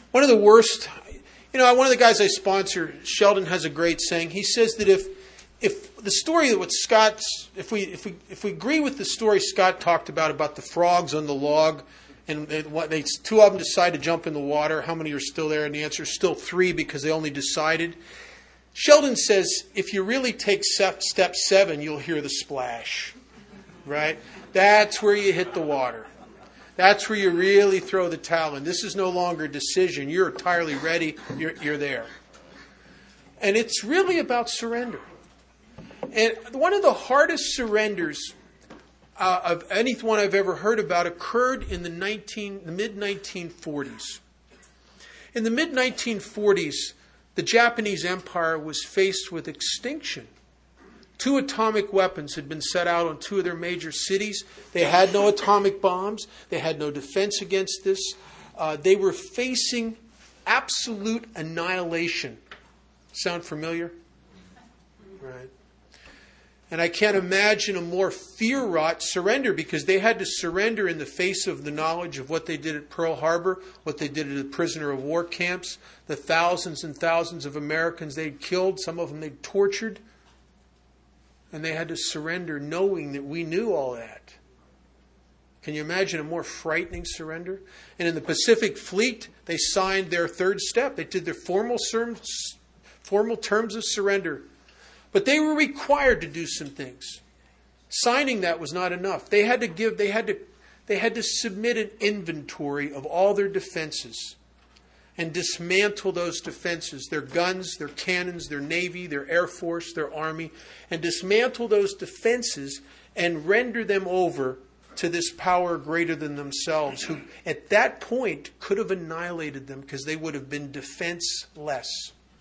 One of the worst, one of the guys I sponsor, Sheldon, has a great saying. He says that if the story that what Scott's, if we agree with the story Scott talked about the frogs on the log, and two of them decide to jump in the water, how many are still there? And the answer is still 3 because they only decided. Sheldon says, if you really take step 7, you'll hear the splash, right? That's where you hit the water. That's where you really throw the towel in. This is no longer a decision. You're entirely ready. You're there. And it's really about surrender. And one of the hardest surrenders of anyone I've ever heard about occurred in the mid-1940s. In the mid-1940s, the Japanese Empire was faced with extinction. 2 atomic weapons had been set out on 2 of their major cities. They had no atomic bombs. They had no defense against this. They were facing absolute annihilation. Sound familiar? Right. And I can't imagine a more fear-wrought surrender, because they had to surrender in the face of the knowledge of what they did at Pearl Harbor, what they did at the prisoner of war camps, the thousands and thousands of Americans they'd killed, some of them they'd tortured. And they had to surrender knowing that we knew all that. Can you imagine a more frightening surrender? And in the Pacific Fleet, they signed their 3rd step. They did their formal terms of surrender. But they were required to do some things. Signing that was not enough. They had to submit an inventory of all their defenses and dismantle those defenses, their guns, their cannons, their navy, their air force, their army, and dismantle those defenses and render them over to this power greater than themselves, who at that point could have annihilated them because they would have been defenseless.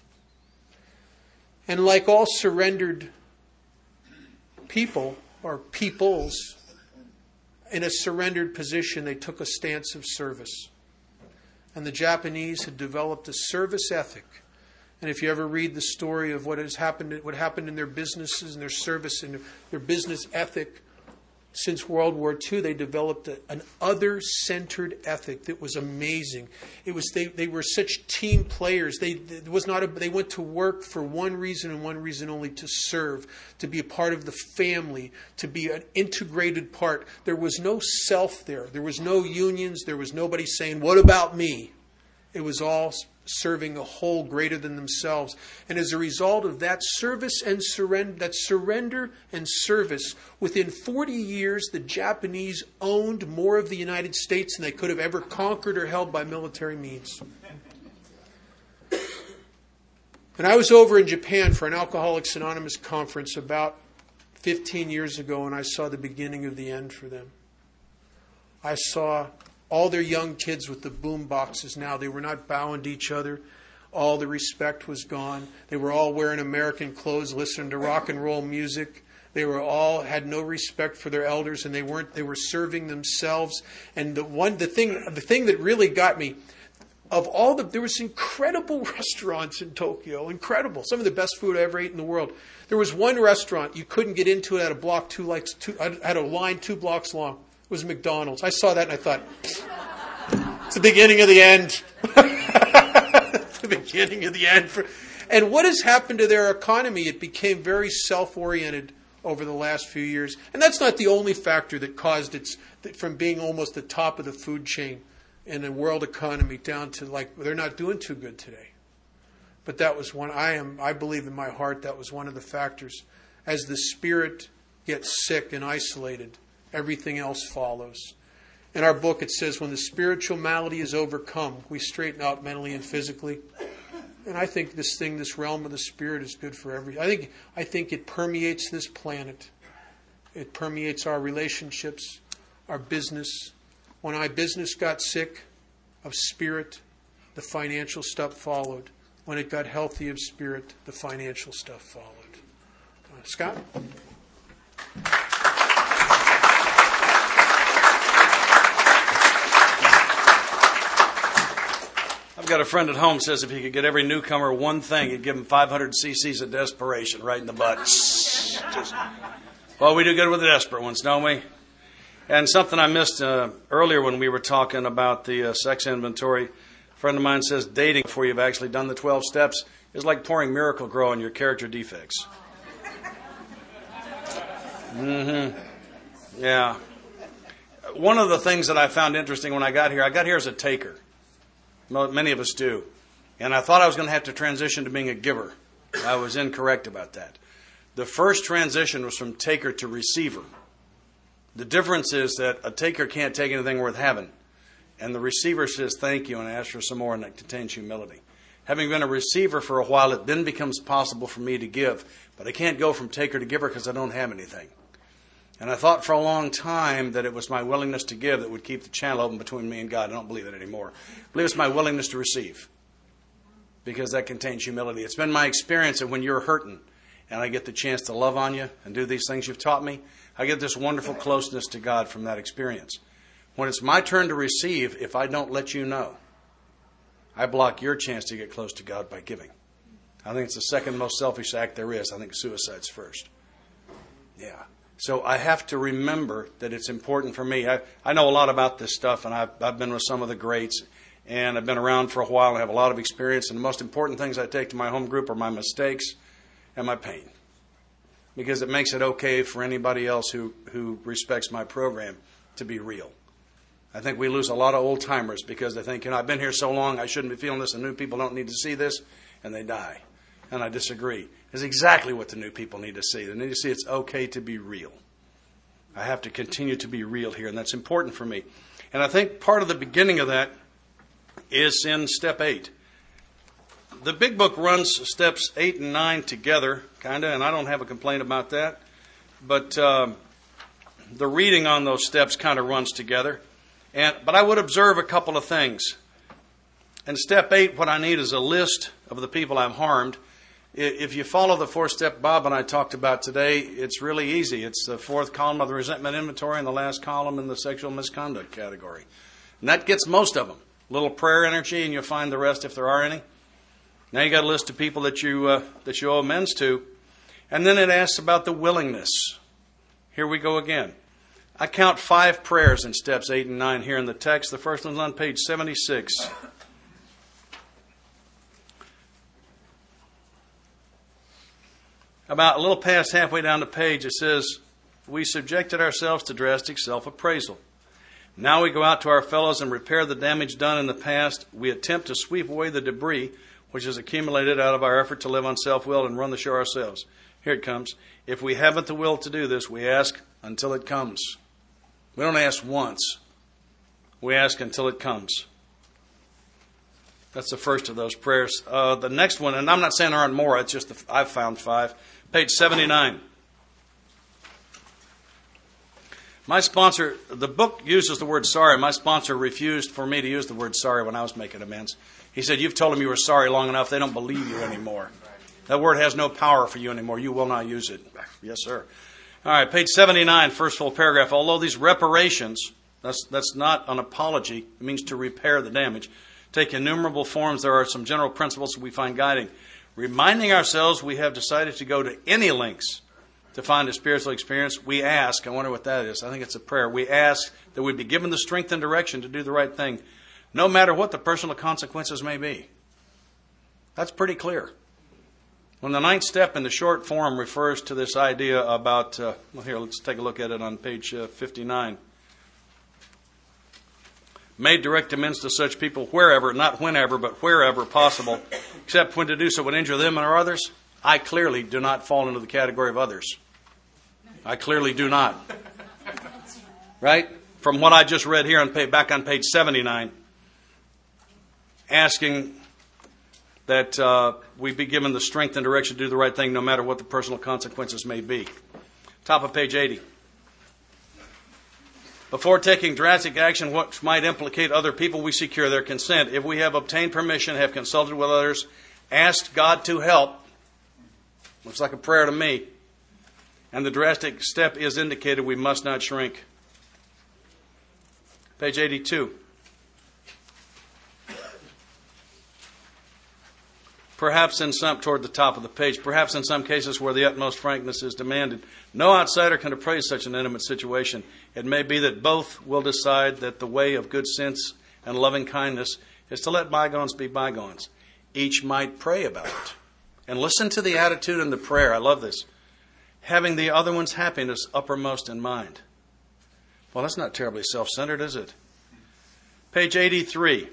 And like all surrendered people or peoples, in a surrendered position, they took a stance of service. And the Japanese had developed a service ethic. And if you ever read the story of what happened in their businesses and their service and their business ethic, since World War II, they developed an other-centered ethic that was amazing. It was they were such team players. They went to work for one reason and one reason only: to serve, to be a part of the family, to be an integrated part. There was no self there. There was no unions. There was nobody saying, "What about me?" It was all serving a whole greater than themselves. And as a result of that service and surrender and service, within 40 years, the Japanese owned more of the United States than they could have ever conquered or held by military means. And I was over in Japan for an Alcoholics Anonymous conference about 15 years ago, and I saw the beginning of the end for them. I saw all their young kids with the boom boxes now. They were not bowing to each other. All the respect was gone. They were all wearing American clothes, listening to rock and roll music. They were all had no respect for their elders, and they were serving themselves. And the thing that really got me, there was incredible restaurants in Tokyo, incredible. Some of the best food I ever ate in the world. There was one restaurant you couldn't get into it at a block had a line 2 blocks long. It was McDonald's. I saw that and I thought, it's the beginning of the end. It's the beginning of the end. And what has happened to their economy? It became very self-oriented over the last few years. And that's not the only factor that caused it from being almost the top of the food chain in the world economy down to they're not doing too good today. But that was one. I believe in my heart that was one of the factors. As the spirit gets sick and isolated, everything else follows. In our book, it says, when the spiritual malady is overcome, we straighten out mentally and physically. And I think this realm of the spirit is good for everything. I think it permeates this planet. It permeates our relationships, our business. When my business got sick of spirit, the financial stuff followed. When it got healthy of spirit, the financial stuff followed. Scott? I've got a friend at home says if he could get every newcomer one thing, he'd give him 500 cc's of desperation right in the butt. Well, we do good with the desperate ones, don't we? And something I missed earlier when we were talking about the sex inventory, A friend of mine says dating before you've actually done the 12 steps is like pouring Miracle Grow on your character defects. Yeah. One of the things that I found interesting when I got here as a taker. Many of us do. And I thought I was going to have to transition to being a giver. I was incorrect about that. The first transition was from taker to receiver. The difference is that a taker can't take anything worth having. And the receiver says thank you and asks for some more, and that contains humility. Having been a receiver for a while, it then becomes possible for me to give. But I can't go from taker to giver because I don't have anything. And I thought for a long time that it was my willingness to give that would keep the channel open between me and God. I don't believe it anymore. I believe it's my willingness to receive, because that contains humility. It's been my experience that when you're hurting and I get the chance to love on you and do these things you've taught me, I get this wonderful closeness to God from that experience. When it's my turn to receive, if I don't let you know, I block your chance to get close to God by giving. I think it's the second most selfish act there is. I think suicide's first. Yeah. So I have to remember that it's important for me. I know a lot about this stuff, and I've been with some of the greats, and I've been around for a while and have a lot of experience. And the most important things I take to my home group are my mistakes and my pain, because it makes it okay for anybody else who respects my program to be real. I think we lose a lot of old timers because they think, I've been here so long, I shouldn't be feeling this, and new people don't need to see this, and they die. And I disagree. It's exactly what the new people need to see. They need to see it's okay to be real. I have to continue to be real here, and that's important for me. And I think part of the beginning of that is in step 8. The big book runs steps 8 and 9 together, kind of, and I don't have a complaint about that. But the reading on those steps kind of runs together. But I would observe a couple of things. In step 8, what I need is a list of the people I've harmed. If you follow the 4-step Bob and I talked about today, it's really easy. It's the 4th column of the resentment inventory and the last column in the sexual misconduct category. And that gets most of them. A little prayer energy, and you'll find the rest if there are any. Now you got a list of people that you owe amends to. And then it asks about the willingness. Here we go again. I count 5 prayers in steps 8 and 9 here in the text. The first one's on page 76. About a little past halfway down the page, it says, we subjected ourselves to drastic self-appraisal. Now we go out to our fellows and repair the damage done in the past. We attempt to sweep away the debris which has accumulated out of our effort to live on self-will and run the show ourselves. Here it comes. If we haven't the will to do this, we ask until it comes. We don't ask once. We ask until it comes. That's the first of those prayers. The next one, and I'm not saying there aren't more, it's just I've found 5. Page 79. My sponsor, the book uses the word sorry. My sponsor refused for me to use the word sorry when I was making amends. He said, you've told them you were sorry long enough, they don't believe you anymore. That word has no power for you anymore. You will not use it. Yes, sir. All right, page 79, first full paragraph. Although these reparations, that's not an apology. It means to repair the damage. Take innumerable forms. There are some general principles we find guiding. Reminding ourselves we have decided to go to any lengths to find a spiritual experience, we ask, I wonder what that is. I think it's a prayer. We ask that we be given the strength and direction to do the right thing, no matter what the personal consequences may be. That's pretty clear. When the 9th step in the short form refers to this idea about, here, let's take a look at it on page 59. Made direct amends to such people wherever, not whenever, but wherever possible, except when to do so would injure them or others. I clearly do not fall into the category of others. I clearly do not. Right? From what I just read here back on page 79, asking that we be given the strength and direction to do the right thing no matter what the personal consequences may be. Top of page 80. Before taking drastic action which might implicate other people, we secure their consent. If we have obtained permission, have consulted with others, asked God to help, looks like a prayer to me, and the drastic step is indicated, we must not shrink. Page 82. Perhaps in some, toward the top of the page, perhaps in some cases where the utmost frankness is demanded. No outsider can appraise such an intimate situation. It may be that both will decide that the way of good sense and loving kindness is to let bygones be bygones. Each might pray about it. And listen to the attitude in the prayer. I love this. Having the other one's happiness uppermost in mind. Well, that's not terribly self-centered, is it? Page 83.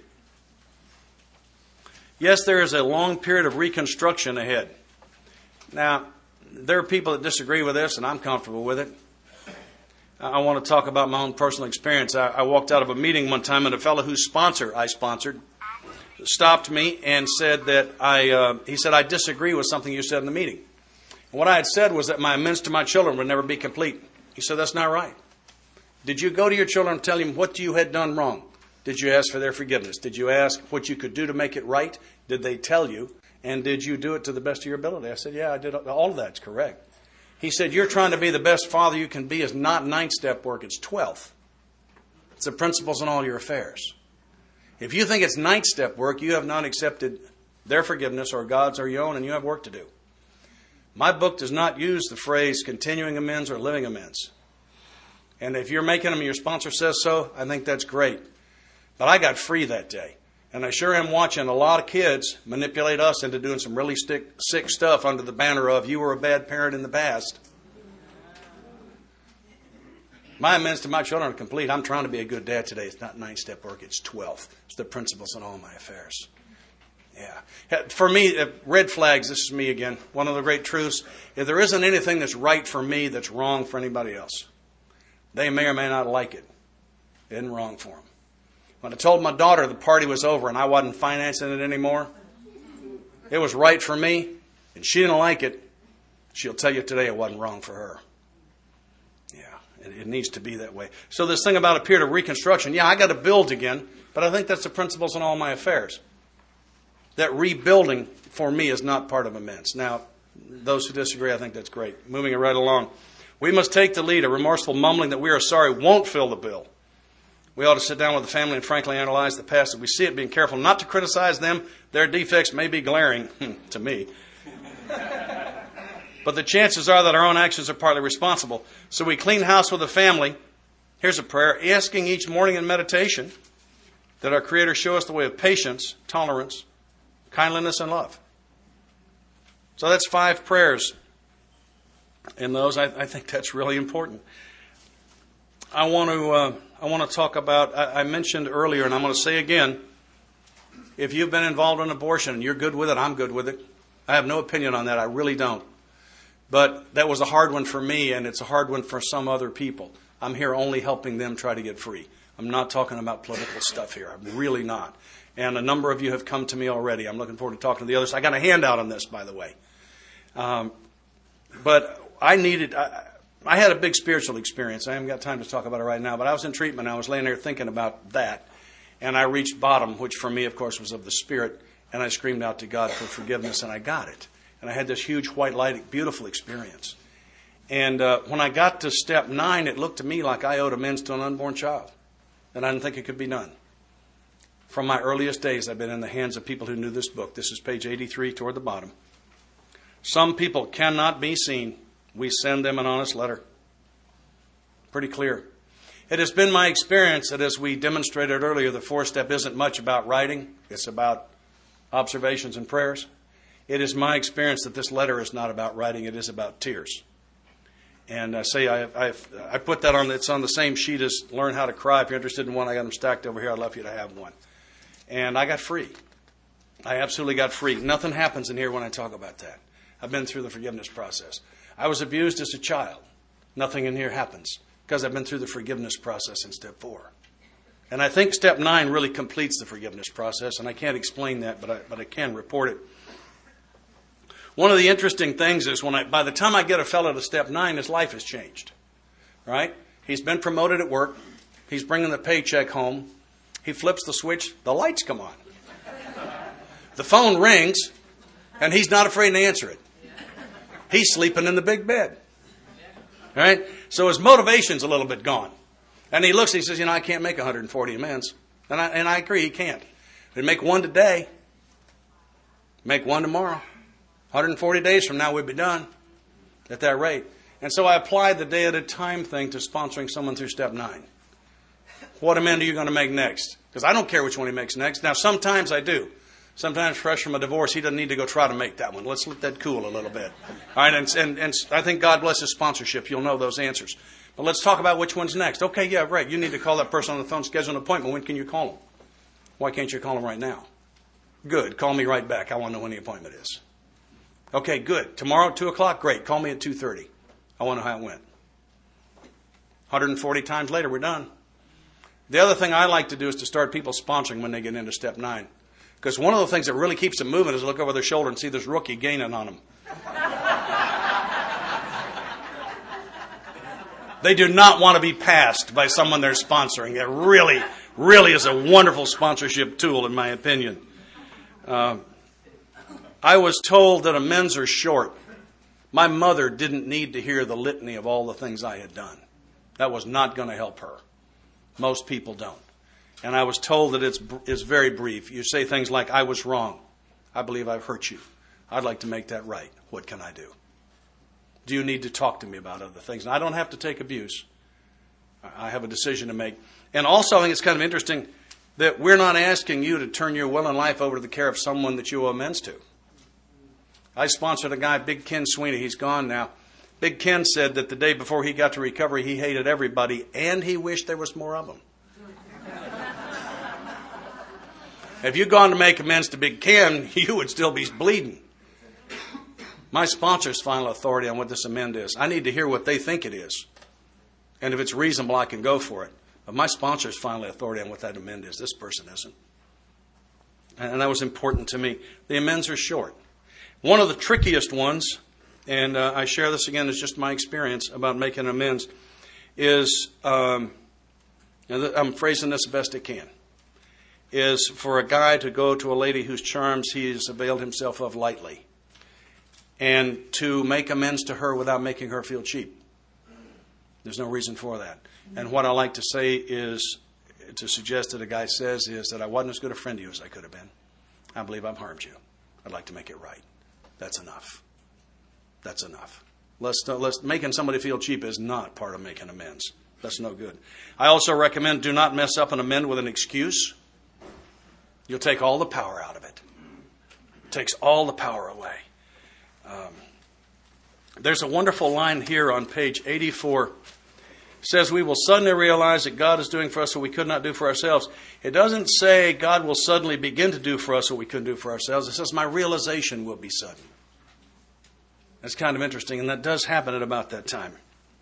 Yes, there is a long period of reconstruction ahead. Now, there are people that disagree with this, and I'm comfortable with it. I want to talk about my own personal experience. I walked out of a meeting one time, and a fellow whose sponsor I sponsored stopped me and said that he said, I disagree with something you said in the meeting. And what I had said was that my amends to my children would never be complete. He said, that's not right. Did you go to your children and tell them what you had done wrong? Did you ask for their forgiveness? Did you ask what you could do to make it right? Did they tell you? And did you do it to the best of your ability? I said, yeah, I did. All of that's correct. He said, you're trying to be the best father you can be is not 9-step work, it's 12th. It's the principles in all your affairs. If you think it's 9-step work, you have not accepted their forgiveness or God's or your own, and you have work to do. My book does not use the phrase continuing amends or living amends. And if you're making them and your sponsor says so, I think that's great. But I got free that day. And I sure am watching a lot of kids manipulate us into doing some really sick stuff under the banner of you were a bad parent in the past. My amends to my children are complete. I'm trying to be a good dad today. It's not 9-step work. It's 12th. It's the principles in all my affairs. Yeah. For me, red flags, this is me again. One of the great truths, if there isn't anything that's right for me that's wrong for anybody else, they may or may not like it. It isn't wrong for them. When I told my daughter the party was over and I wasn't financing it anymore, it was right for me, and she didn't like it. She'll tell you today it wasn't wrong for her. Yeah, it needs to be that way. So this thing about a period of reconstruction, yeah, I got to build again, but I think that's the principles in all my affairs. That rebuilding for me is not part of amends. Now, those who disagree, I think that's great. Moving it right along. We must take the lead. A remorseful mumbling that we are sorry won't fill the bill. We ought to sit down with the family and frankly analyze the past as we see it, being careful not to criticize them. Their defects may be glaring to me. But the chances are that our own actions are partly responsible. So we clean house with the family. Here's a prayer, asking each morning in meditation that our Creator show us the way of patience, tolerance, kindliness, and love. So that's 5 prayers. In those, I think that's really important. I want to talk about, I mentioned earlier, and I'm going to say again, if you've been involved in abortion and you're good with it, I'm good with it. I have no opinion on that. I really don't. But that was a hard one for me, and it's a hard one for some other people. I'm here only helping them try to get free. I'm not talking about political stuff here. I'm really not. And a number of you have come to me already. I'm looking forward to talking to the others. I got a handout on this, by the way. But I had a big spiritual experience. I haven't got time to talk about it right now, but I was in treatment. I was laying there thinking about that, and I reached bottom, which for me, of course, was of the Spirit, and I screamed out to God for forgiveness, and I got it. And I had this huge white light, beautiful experience. And when I got to step 9, it looked to me like I owed amends to an unborn child, and I didn't think it could be done. From my earliest days, I've been in the hands of people who knew this book. This is page 83 toward the bottom. Some people cannot be seen. We send them an honest letter. Pretty clear. It has been my experience that as we demonstrated earlier, the 4-step isn't much about writing. It's about observations and prayers. It is my experience that this letter is not about writing. It is about tears. And I put that on, it's on the same sheet as Learn How to Cry. If you're interested in one, I got them stacked over here. I'd love for you to have one. And I got free. I absolutely got free. Nothing happens in here when I talk about that. I've been through the forgiveness process. I was abused as a child. Nothing in here happens because I've been through the forgiveness process in step 4. And I think step 9 really completes the forgiveness process, and I can't explain that, but I can report it. One of the interesting things is by the time I get a fellow to step 9, his life has changed. Right? He's been promoted at work. He's bringing the paycheck home. He flips the switch. The lights come on. The phone rings, and he's not afraid to answer it. He's sleeping in the big bed. Right? So his motivation's a little bit gone. And he looks and he says, I can't make 140 amends. And I agree, he can't. He'd make 1 today. Make 1 tomorrow. 140 days from now, we'd be done at that rate. And so I applied the day at a time thing to sponsoring someone through step 9. What amend are you going to make next? Because I don't care which one he makes next. Now, sometimes I do. Sometimes fresh from a divorce, he doesn't need to go try to make that one. Let's let that cool a little bit. All right, and I think God bless his sponsorship. You'll know those answers. But let's talk about which one's next. Okay, yeah, right. You need to call that person on the phone, schedule an appointment. When can you call him? Why can't you call him right now? Good. Call me right back. I want to know when the appointment is. Okay, good. Tomorrow at 2 o'clock? Great. Call me at 2:30. I want to know how it went. 140 times later, we're done. The other thing I like to do is to start people sponsoring when they get into step 9. Because one of the things that really keeps them moving is to look over their shoulder and see this rookie gaining on them. They do not want to be passed by someone they're sponsoring. It really, really is a wonderful sponsorship tool, in my opinion. I was told that amends are short. My mother didn't need to hear the litany of all the things I had done. That was not going to help her. Most people don't. And I was told that it's very brief. You say things like, I was wrong. I believe I've hurt you. I'd like to make that right. What can I do? Do you need to talk to me about other things? And I don't have to take abuse. I have a decision to make. And also, I think it's kind of interesting that we're not asking you to turn your will and life over to the care of someone that you owe amends to. I sponsored a guy, Big Ken Sweeney. He's gone now. Big Ken said that the day before he got to recovery, he hated everybody, and he wished there was more of them. If you'd gone to make amends to Big Ken, you would still be bleeding. My sponsor's final authority on what this amend is. I need to hear what they think it is. And if it's reasonable, I can go for it. But my sponsor's final authority on what that amend is. This person isn't. And that was important to me. The amends are short. One of the trickiest ones, and I share this again, it's just my experience about making amends, is, I'm phrasing this best I can, is for a guy to go to a lady whose charms he has availed himself of lightly and to make amends to her without making her feel cheap. There's no reason for that. And what I like to say is, to suggest that a guy says, is that I wasn't as good a friend to you as I could have been. I believe I've harmed you. I'd like to make it right. That's enough. That's enough. Making somebody feel cheap is not part of making amends. That's no good. I also recommend do not mess up an amend with an excuse. You'll take all the power out of it. It takes all the power away. There's a wonderful line here on page 84. It says, we will suddenly realize that God is doing for us what we could not do for ourselves. It doesn't say God will suddenly begin to do for us what we couldn't do for ourselves. It says my realization will be sudden. That's kind of interesting, and that does happen at about that time.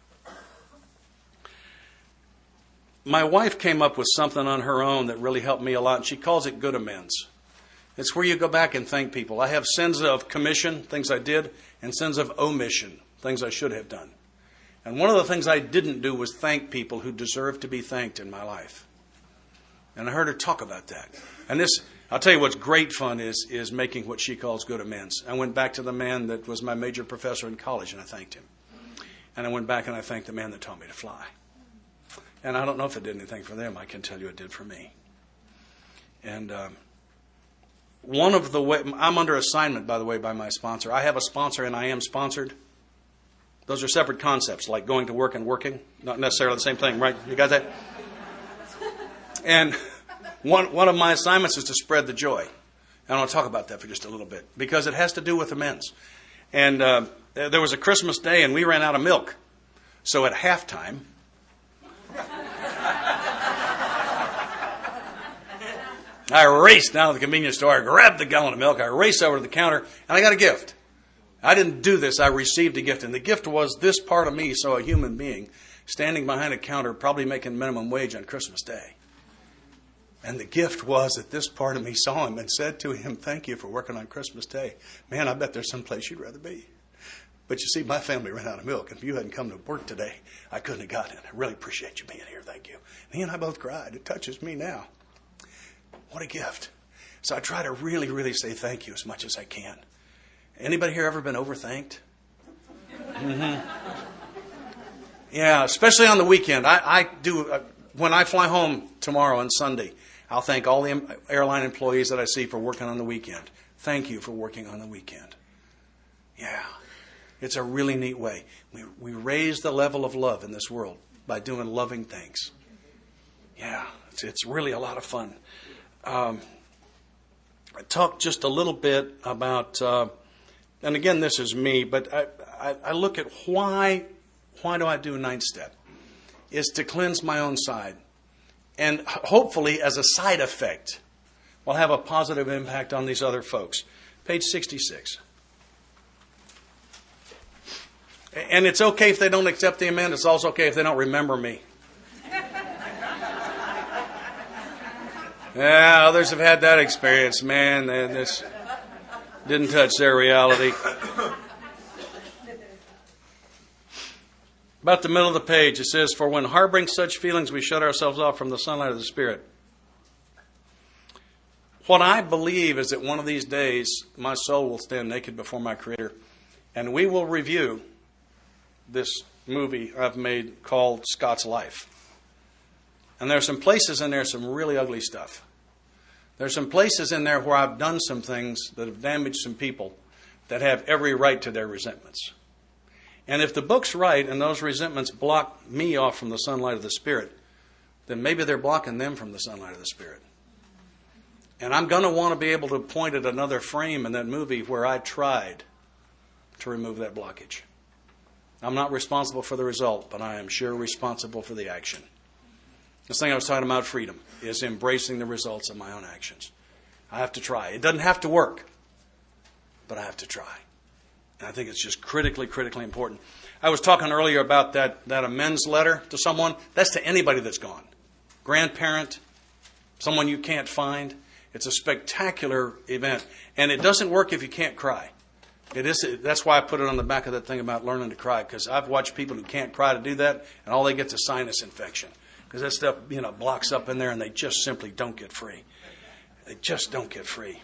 My wife came up with something on her own that really helped me a lot, and she calls it good amends. It's where you go back and thank people. I have sins of commission, things I did, and sins of omission, things I should have done. And one of the things I didn't do was thank people who deserve to be thanked in my life. And I heard her talk about that. And this, I'll tell you what's great fun is making what she calls good amends. I went back to the man that was my major professor in college, and I thanked him. And I went back and I thanked the man that taught me to fly. And I don't know if it did anything for them. I can tell you it did for me. And one of the way, I'm under assignment, by the way, by my sponsor. I have a sponsor and I am sponsored. Those are separate concepts, like going to work and working. Not necessarily the same thing, right? You got that? And one of my assignments is to spread the joy. And I'll talk about that for just a little bit, because it has to do with amends. And there was a Christmas day, and we ran out of milk. So at halftime, I raced down to the convenience store, I grabbed the gallon of milk, I raced over to the counter, and I got a gift. I didn't do this, I received a gift. And the gift was this part of me, so a human being, standing behind a counter, probably making minimum wage on Christmas Day. And the gift was that this part of me saw him and said to him, thank you for working on Christmas Day. Man, I bet there's some place you'd rather be. But you see, my family ran out of milk. And if you hadn't come to work today, I couldn't have gotten it. I really appreciate you being here. Thank you. And he and I both cried. It touches me now. What a gift. So I try to really, really say thank you as much as I can. Anybody here ever been overthanked? Mm-hmm. Yeah, especially on the weekend. I do. When I fly home tomorrow and Sunday, I'll thank all the airline employees that I see for working on the weekend. Thank you for working on the weekend. Yeah, it's a really neat way. We raise the level of love in this world by doing loving things. Yeah, It's really a lot of fun. I talked just a little bit about, and again, this is me, but I look at why do I do 9-step? Is to cleanse my own side. And hopefully, as a side effect, will have a positive impact on these other folks. Page 66. And it's okay if they don't accept the amendment. It's also okay if they don't remember me. Yeah, others have had that experience, man. This didn't touch their reality. About the middle of the page, it says, "For when harboring such feelings, we shut ourselves off from the sunlight of the Spirit." What I believe is that one of these days, my soul will stand naked before my Creator, and we will review this movie I've made called Scott's Life. And there's some places in there, some really ugly stuff. There's some places in there where I've done some things that have damaged some people that have every right to their resentments. And if the book's right and those resentments block me off from the sunlight of the Spirit, then maybe they're blocking them from the sunlight of the Spirit. And I'm going to want to be able to point at another frame in that movie where I tried to remove that blockage. I'm not responsible for the result, but I am sure responsible for the action. This thing I was talking about, freedom, is embracing the results of my own actions. I have to try. It doesn't have to work, but I have to try. And I think it's just critically important. I was talking earlier about that amends letter to someone. That's to anybody that's gone. Grandparent, someone you can't find. It's a spectacular event. And it doesn't work if you can't cry. That's why I put it on the back of that thing about learning to cry, because I've watched people who can't cry to do that, and all they get is a sinus infection. Because that stuff, blocks up in there, and they just simply don't get free. They just don't get free.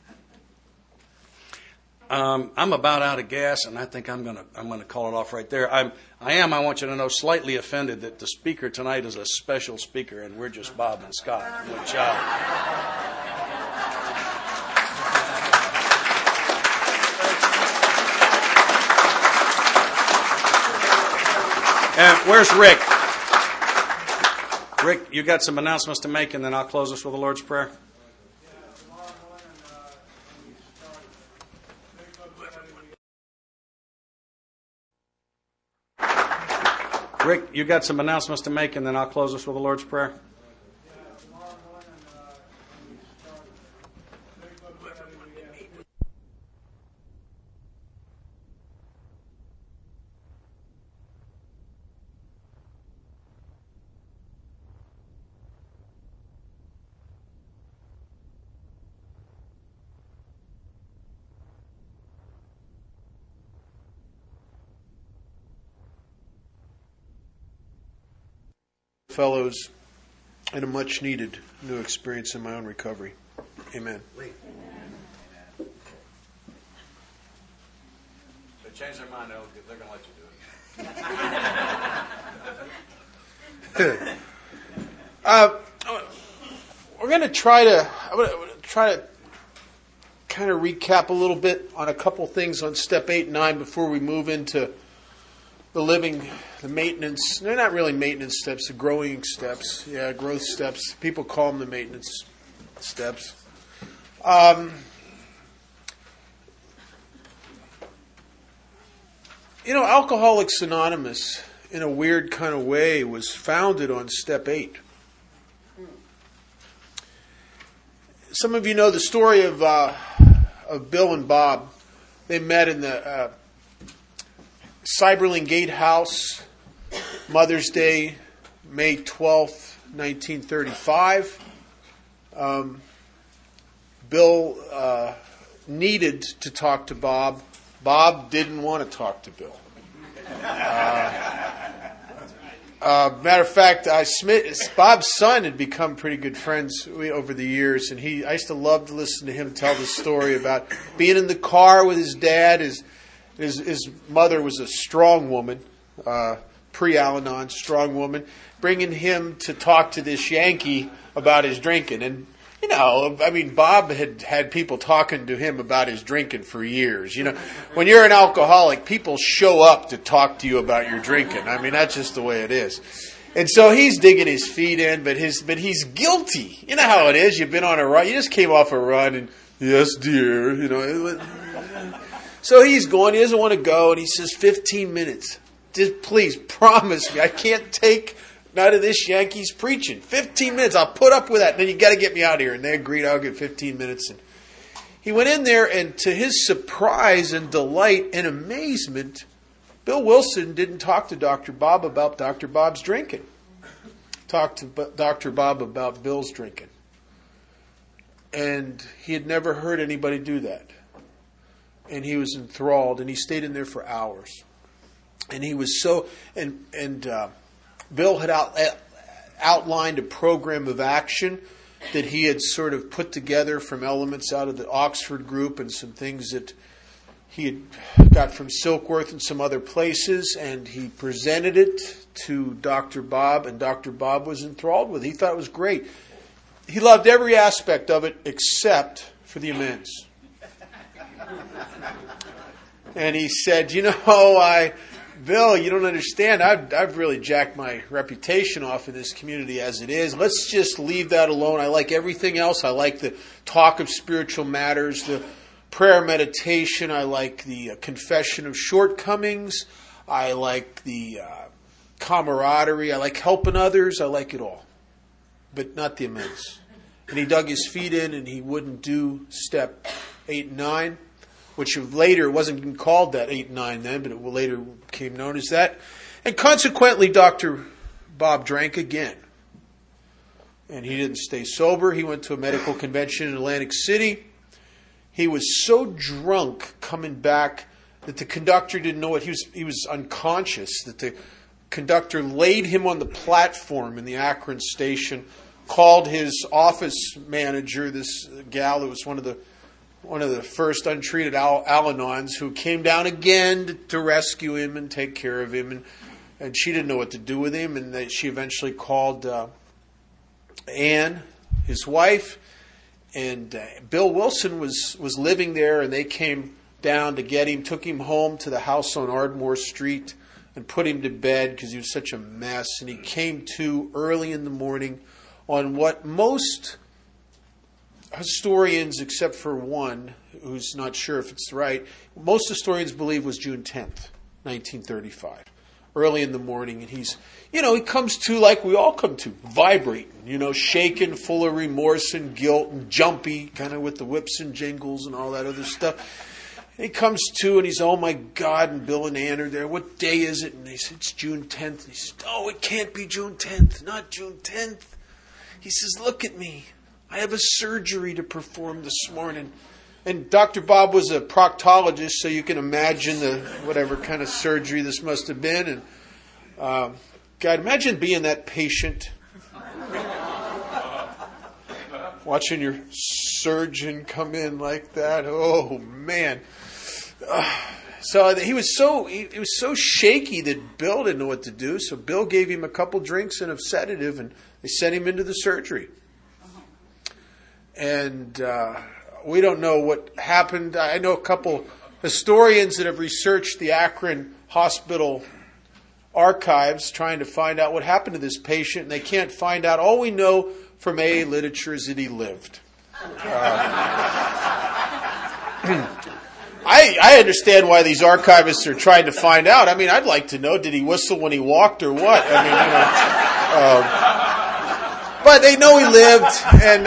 I'm about out of gas, and I think I'm gonna call it off right there. I want you to know, slightly offended that the speaker tonight is a special speaker, and we're just Bob and Scott. Which, and where's Rick? Rick, you got some announcements to make, and then I'll close us with the Lord's Prayer. Rick, you got some announcements to make, and then I'll close us with the Lord's Prayer. Fellows, and a much needed new experience in my own recovery. Amen. They change their mind, they're going to let you do it. I'm going to try to kind of recap a little bit on a couple things on step 8 and 9 before we move into the maintenance. They're not really maintenance steps, the growing steps. Yeah, growth steps. People call them the maintenance steps. Alcoholics Anonymous, in a weird kind of way, was founded on step 8. Some of you know the story of Bill and Bob. They met in the Cyberling Gatehouse, Mother's Day, May 12th, 1935. Bill needed to talk to Bob. Bob didn't want to talk to Bill. Matter of fact, Bob's son had become pretty good friends over the years, and I used to love to listen to him tell the story about being in the car with his dad. His mother was a strong woman, pre-Al-Anon, strong woman, bringing him to talk to this Yankee about his drinking. And, Bob had people talking to him about his drinking for years. When you're an alcoholic, people show up to talk to you about your drinking. That's just the way it is. And so he's digging his feet in, but he's guilty. You know how it is. You've been on a run. You just came off a run, and yes, dear. So he's going. He doesn't want to go, and he says, 15 minutes. Just please promise me. I can't take none of this Yankees preaching. 15 minutes. I'll put up with that. Then you got to get me out of here. And they agreed. I'll get 15 minutes. And he went in there, and to his surprise and delight and amazement, Bill Wilson didn't talk to Dr. Bob about Dr. Bob's drinking. Talked to Dr. Bob about Bill's drinking. And he had never heard anybody do that. And he was enthralled, and he stayed in there for hours. And he was so... And Bill had outlined a program of action that he had sort of put together from elements out of the Oxford group and some things that he had got from Silkworth and some other places, and he presented it to Dr. Bob, and Dr. Bob was enthralled with it. He thought it was great. He loved every aspect of it except for the amends. And he said, Bill, you don't understand. I've really jacked my reputation off in this community as it is. Let's just leave that alone. I like everything else. I like the talk of spiritual matters, the prayer meditation. I like the confession of shortcomings. I like the camaraderie. I like helping others. I like it all. But not the amends. And he dug his feet in, and he wouldn't do step 8 and 9, which later wasn't called that 8 and 9 then, but it later became known as that. And consequently, Dr. Bob drank again. And he didn't stay sober. He went to a medical convention in Atlantic City. He was so drunk coming back that the conductor didn't know what he was unconscious, that the conductor laid him on the platform in the Akron station, called his office manager, this gal who was one of the first untreated Al-Anons, who came down again to rescue him and take care of him, and she didn't know what to do with him, and she eventually called Ann, his wife, and Bill Wilson was living there, and they came down to get him, took him home to the house on Ardmore Street, and put him to bed because he was such a mess, and he came to early in the morning on what most historians, except for one who's not sure if it's right, most historians believe was June 10th, 1935. Early in the morning, and he comes to like we all come to, vibrating, shaken, full of remorse and guilt and jumpy, kind of with the whips and jingles and all that other stuff. And he comes to, and he's, oh my God, and Bill and Ann are there. What day is it? And they said, it's June 10th. And he said, oh, it can't be June 10th, not June 10th. He says, look at me. I have a surgery to perform this morning. And Dr. Bob was a proctologist, so you can imagine whatever kind of surgery this must have been. And God, imagine being that patient, watching your surgeon come in like that. Oh man! So he was so shaky that Bill didn't know what to do. So Bill gave him a couple drinks and a sedative, and they sent him into the surgery. And we don't know what happened. I know a couple historians that have researched the Akron Hospital archives trying to find out what happened to this patient, and they can't find out. All we know from AA literature is that he lived. I understand why these archivists are trying to find out. I mean, I'd like to know, did he whistle when he walked or what? But they know he lived, and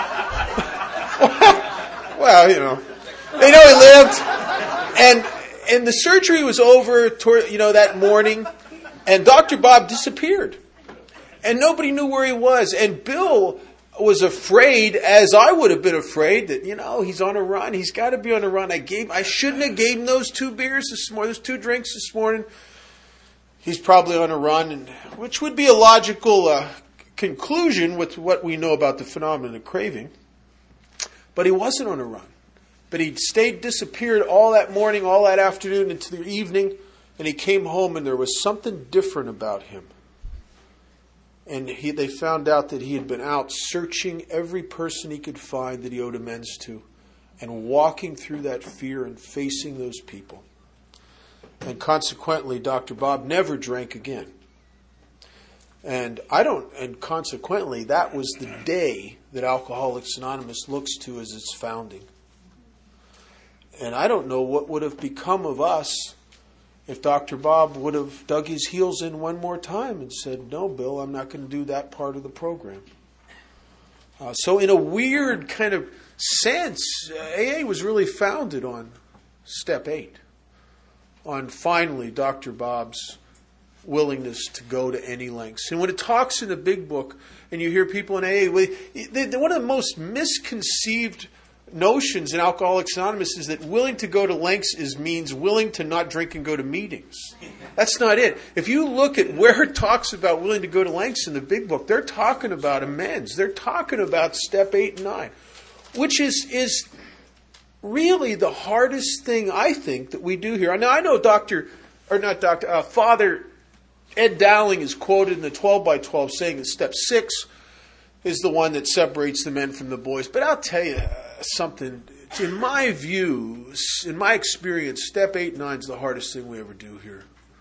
they know he lived, and the surgery was over that morning, and Dr. Bob disappeared, and nobody knew where he was, and Bill was afraid, as I would have been afraid, that he's on a run. He's got to be on a run. I shouldn't have gave him those 2 beers this morning, those 2 drinks this morning. He's probably on a run, which would be a logical conclusion with what we know about the phenomenon of craving. But he wasn't on a run. But he disappeared all that morning, all that afternoon, into the evening, and he came home, and there was something different about him. And they found out that he had been out searching every person he could find that he owed amends to, and walking through that fear and facing those people. And consequently, Dr. Bob never drank again. And consequently, that was the day that Alcoholics Anonymous looks to as its founding. And I don't know what would have become of us if Dr. Bob would have dug his heels in one more time and said, no, Bill, I'm not going to do that part of the program. So in a weird kind of sense, AA was really founded on step 8, on finally Dr. Bob's willingness to go to any lengths. And when it talks in the big book, and you hear people in AA, one of the most misconceived notions in Alcoholics Anonymous is that willing to go to lengths means willing to not drink and go to meetings. That's not it. If you look at where it talks about willing to go to lengths in the big book, they're talking about amends. They're talking about step 8 and 9, which is really the hardest thing I think that we do here. Now I know Father Ed Dowling is quoted in the 12 by 12 saying that step 6 is the one that separates the men from the boys. But I'll tell you something. In my view, in my experience, step 8 and 9 is the hardest thing we ever do here.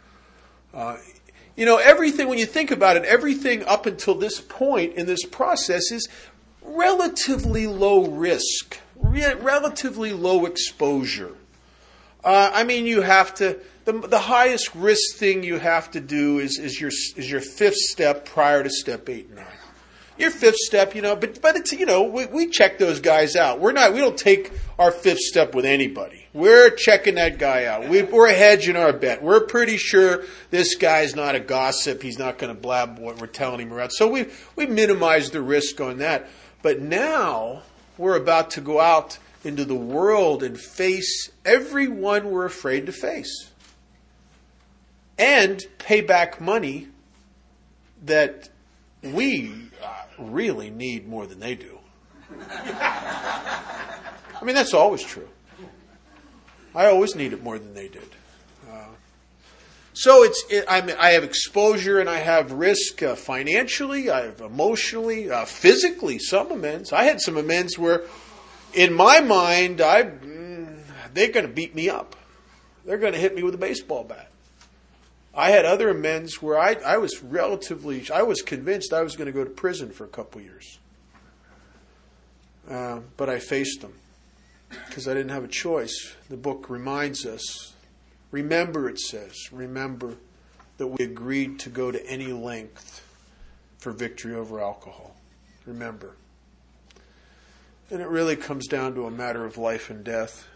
Everything, when you think about it, everything up until this point in this process is relatively low risk, relatively low exposure. You have to. The highest risk thing you have to do is your 5th step prior to step 8 and 9. Your 5th step, but it's, we check those guys out. We don't take our 5th step with anybody. We're checking that guy out. We're hedging our bet. We're pretty sure this guy's not a gossip. He's not going to blab what we're telling him around. So we minimize the risk on that. But now we're about to go out into the world and face everyone we're afraid to face. And pay back money that we really need more than they do. That's always true. I always need it more than they did. So I have exposure and I have risk financially, I have emotionally, physically, some amends. I had some amends where, in my mind, they're going to beat me up. They're going to hit me with a baseball bat. I had other amends where I was convinced I was going to go to prison for a couple years. But I faced them because I didn't have a choice. The book reminds us, remember, it says, remember that we agreed to go to any length for victory over alcohol. Remember. And it really comes down to a matter of life and death.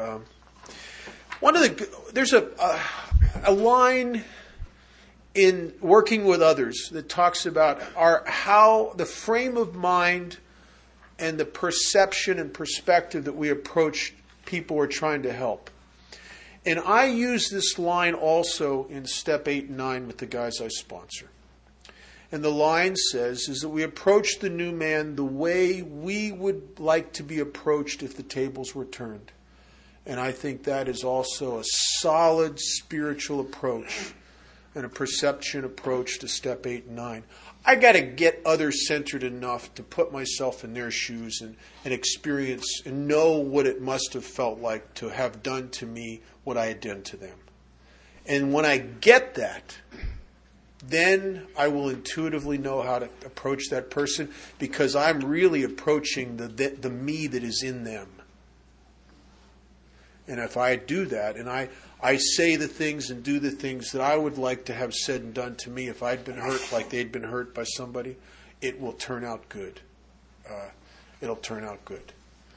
There's a line in Working with Others that talks about how the frame of mind and the perception and perspective that we approach people we're trying to help. And I use this line also in step 8 and 9 with the guys I sponsor. And the line says is that we approach the new man the way we would like to be approached if the tables were turned. And I think that is also a solid spiritual approach and a perception approach to step 8 and 9. I got to get other-centered enough to put myself in their shoes and experience and know what it must have felt like to have done to me what I had done to them. And when I get that, then I will intuitively know how to approach that person because I'm really approaching the me that is in them. And if I do that, and I say the things and do the things that I would like to have said and done to me if I'd been hurt like they'd been hurt by somebody, it will turn out good. It'll turn out good.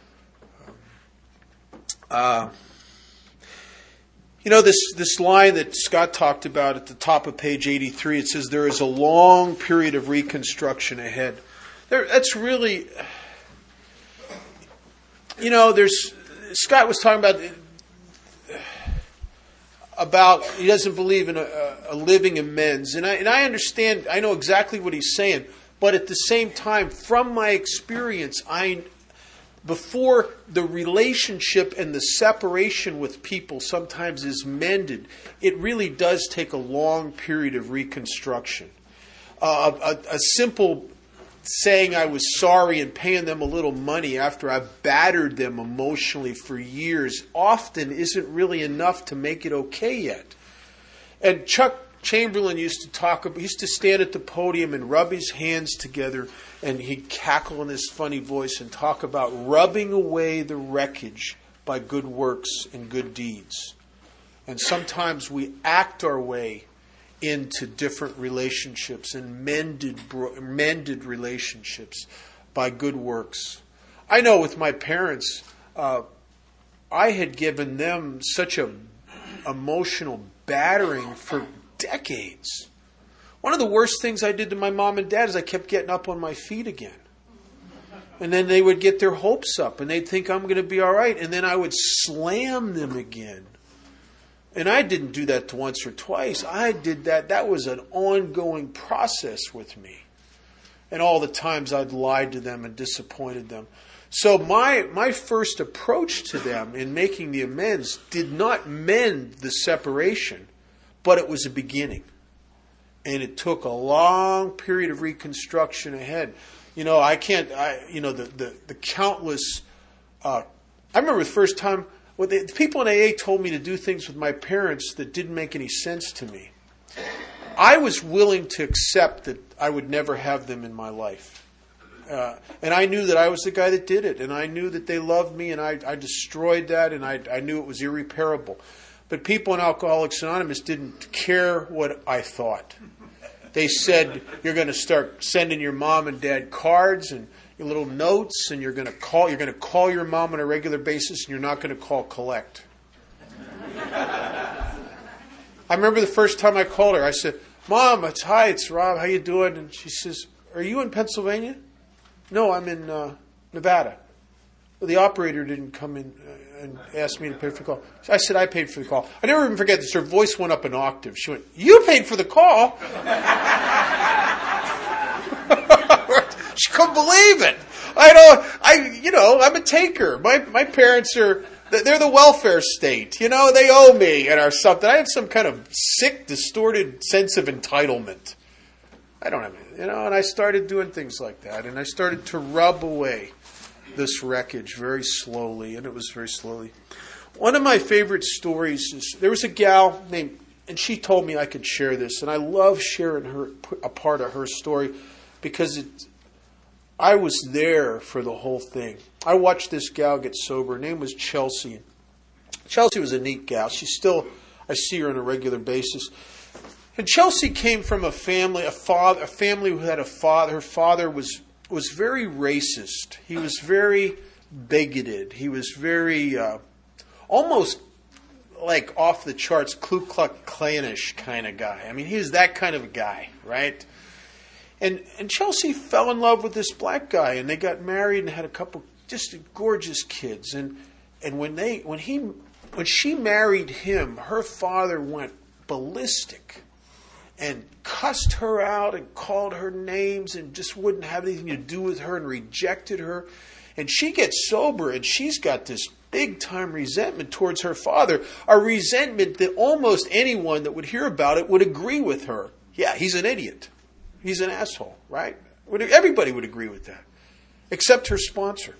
This line that Scott talked about at the top of page 83, it says there is a long period of reconstruction ahead. That's really, Scott was talking about he doesn't believe in a living amends. And I understand, I know exactly what he's saying. But at the same time, from my experience, before the relationship and the separation with people sometimes is mended, it really does take a long period of reconstruction. A simple saying I was sorry and paying them a little money after I battered them emotionally for years often isn't really enough to make it okay yet. And Chuck Chamberlain used to stand at the podium and rub his hands together, and he'd cackle in his funny voice and talk about rubbing away the wreckage by good works and good deeds. And sometimes we act our way into different relationships and mended relationships by good works. I know with my parents, I had given them such a emotional battering for decades. One of the worst things I did to my mom and dad is I kept getting up on my feet again. And then they would get their hopes up and they'd think I'm going to be all right. And then I would slam them again. And I didn't do that once or twice. I did that. That was an ongoing process with me. And all the times I'd lied to them and disappointed them. So my first approach to them in making the amends did not mend the separation, but it was a beginning. And it took a long period of reconstruction ahead. The countless, I remember the first time, the people in AA told me to do things with my parents that didn't make any sense to me. I was willing to accept that I would never have them in my life. And I knew that I was the guy that did it. And I knew that they loved me, and I destroyed that, and I knew it was irreparable. But people in Alcoholics Anonymous didn't care what I thought. They said, you're going to start sending your mom and dad cards and your little notes, and you're going to call your mom on a regular basis, and you're not going to call collect. I remember the first time I called her. I said, Mom, it's Rob. How you doing? And she says, are you in Pennsylvania? No, I'm in Nevada. Well, the operator didn't come in and ask me to pay for the call. I said, I paid for the call. I never even forget this. Her voice went up an octave. She went, you paid for the call? She couldn't believe it. I'm a taker. My parents they're the welfare state. They owe me or something. I have some kind of sick, distorted sense of entitlement. I don't have it, and I started doing things like that, and I started to rub away this wreckage very slowly, and it was very slowly. One of my favorite stories is, there was a gal named, and she told me I could share this, and I love sharing a part of her story, because I was there for the whole thing. I watched this gal get sober. Her name was Chelsea. Chelsea was a neat gal. I see her on a regular basis. And Chelsea came from a family who had a father. Her father was very racist. He was very bigoted. He was very, almost like off the charts, Ku Klux Klanish kind of guy. I mean, he was that kind of a guy, right? And Chelsea fell in love with this black guy, and they got married and had a couple just gorgeous kids. And when she married him, her father went ballistic and cussed her out and called her names and just wouldn't have anything to do with her and rejected her. And she gets sober, and she's got this big-time resentment towards her father, a resentment that almost anyone that would hear about it would agree with her. Yeah, he's an idiot. He's an asshole, right? Everybody would agree with that, except her sponsor.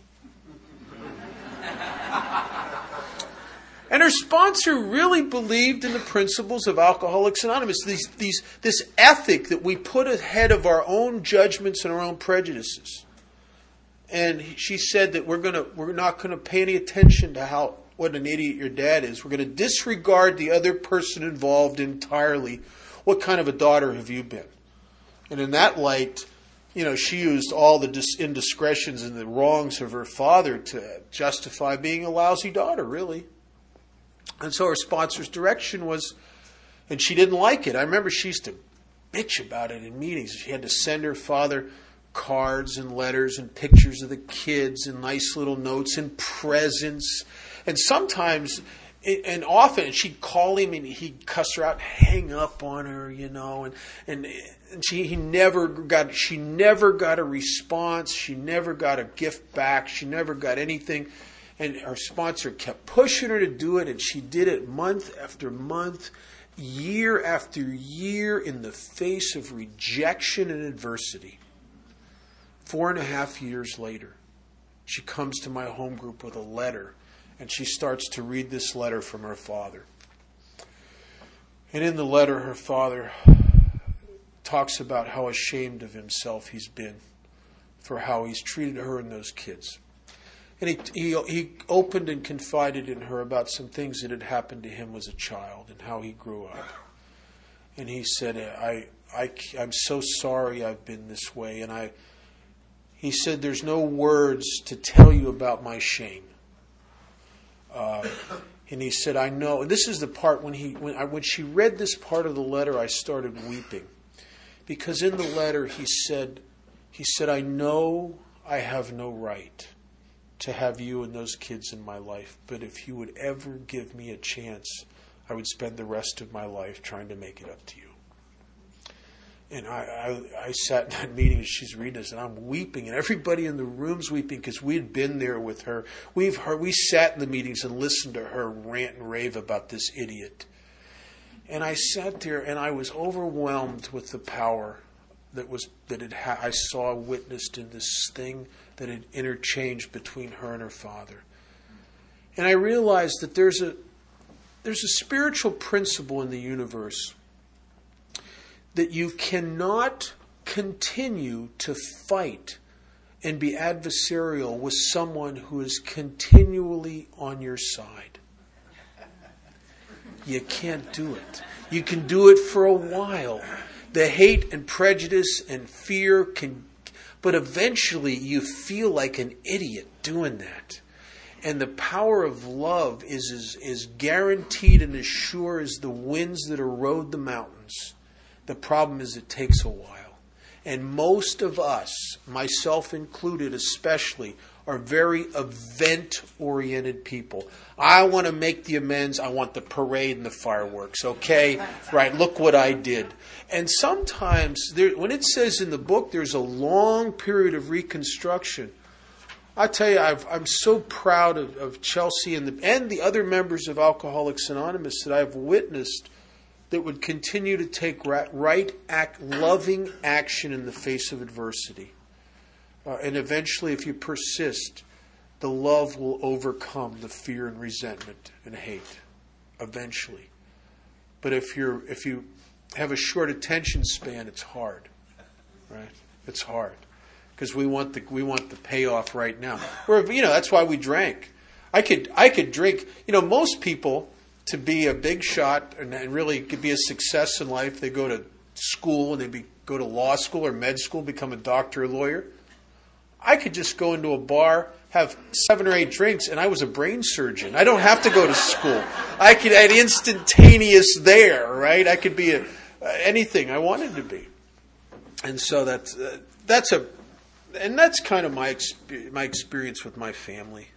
And her sponsor really believed in the principles of Alcoholics Anonymous, this ethic that we put ahead of our own judgments and our own prejudices. And she said that we're not going to pay any attention to what an idiot your dad is. We're going to disregard the other person involved entirely. What kind of a daughter have you been? And in that light, she used all the indiscretions and the wrongs of her father to justify being a lousy daughter, really. And so her sponsor's direction was, and she didn't like it. I remember she used to bitch about it in meetings. She had to send her father cards and letters and pictures of the kids and nice little notes and presents. And sometimes, and often, she'd call him and he'd cuss her out and hang up on her, and she never got a response. She never got a gift back. She never got anything. And her sponsor kept pushing her to do it, and she did it month after month, year after year, in the face of rejection and adversity. 4.5 years later, she comes to my home group with a letter, and she starts to read this letter from her father. And in the letter, her father talks about how ashamed of himself he's been for how he's treated her and those kids. And he opened and confided in her about some things that had happened to him as a child and how he grew up. And he said, I'm so sorry I've been this way. And he said, there's no words to tell you about my shame. And he said, I know. And this is the part when she read this part of the letter, I started weeping. Because in the letter he said, I know I have no right to have you and those kids in my life, but if you would ever give me a chance, I would spend the rest of my life trying to make it up to you. And I sat in that meeting as she's reading this, and I'm weeping, and everybody in the room's weeping because we had been there with her. We sat in the meetings and listened to her rant and rave about this idiot. And I sat there, and I was overwhelmed with the power I saw witnessed in this thing that had interchanged between her and her father. And I realized that there's a spiritual principle in the universe that you cannot continue to fight and be adversarial with someone who is continually on your side. You can't do it. You can do it for a while. The hate and prejudice and fear but eventually you feel like an idiot doing that. And the power of love is guaranteed and as sure as the winds that erode the mountains. The problem is it takes a while. And most of us, myself included especially, are very event-oriented people. I want to make the amends. I want the parade and the fireworks. Okay? Right, look what I did. And sometimes, when it says in the book there's a long period of reconstruction, I tell you, I'm so proud of Chelsea and the other members of Alcoholics Anonymous that I've witnessed that would continue to take loving action in the face of adversity. And eventually, if you persist, the love will overcome the fear and resentment and hate. Eventually. But if you have a short attention span, it's hard. Right? It's hard. Because we want the payoff right now. That's why we drank. I could drink. Most people, to be a big shot and really could be a success in life, they go to school and they go to law school or med school, become a doctor or lawyer. I could just go into a bar, have 7 or 8 drinks, and I was a brain surgeon. I don't have to go to school. I could add instantaneous there, right? I could be anything I wanted to be. And so that's kind of my experience with my family.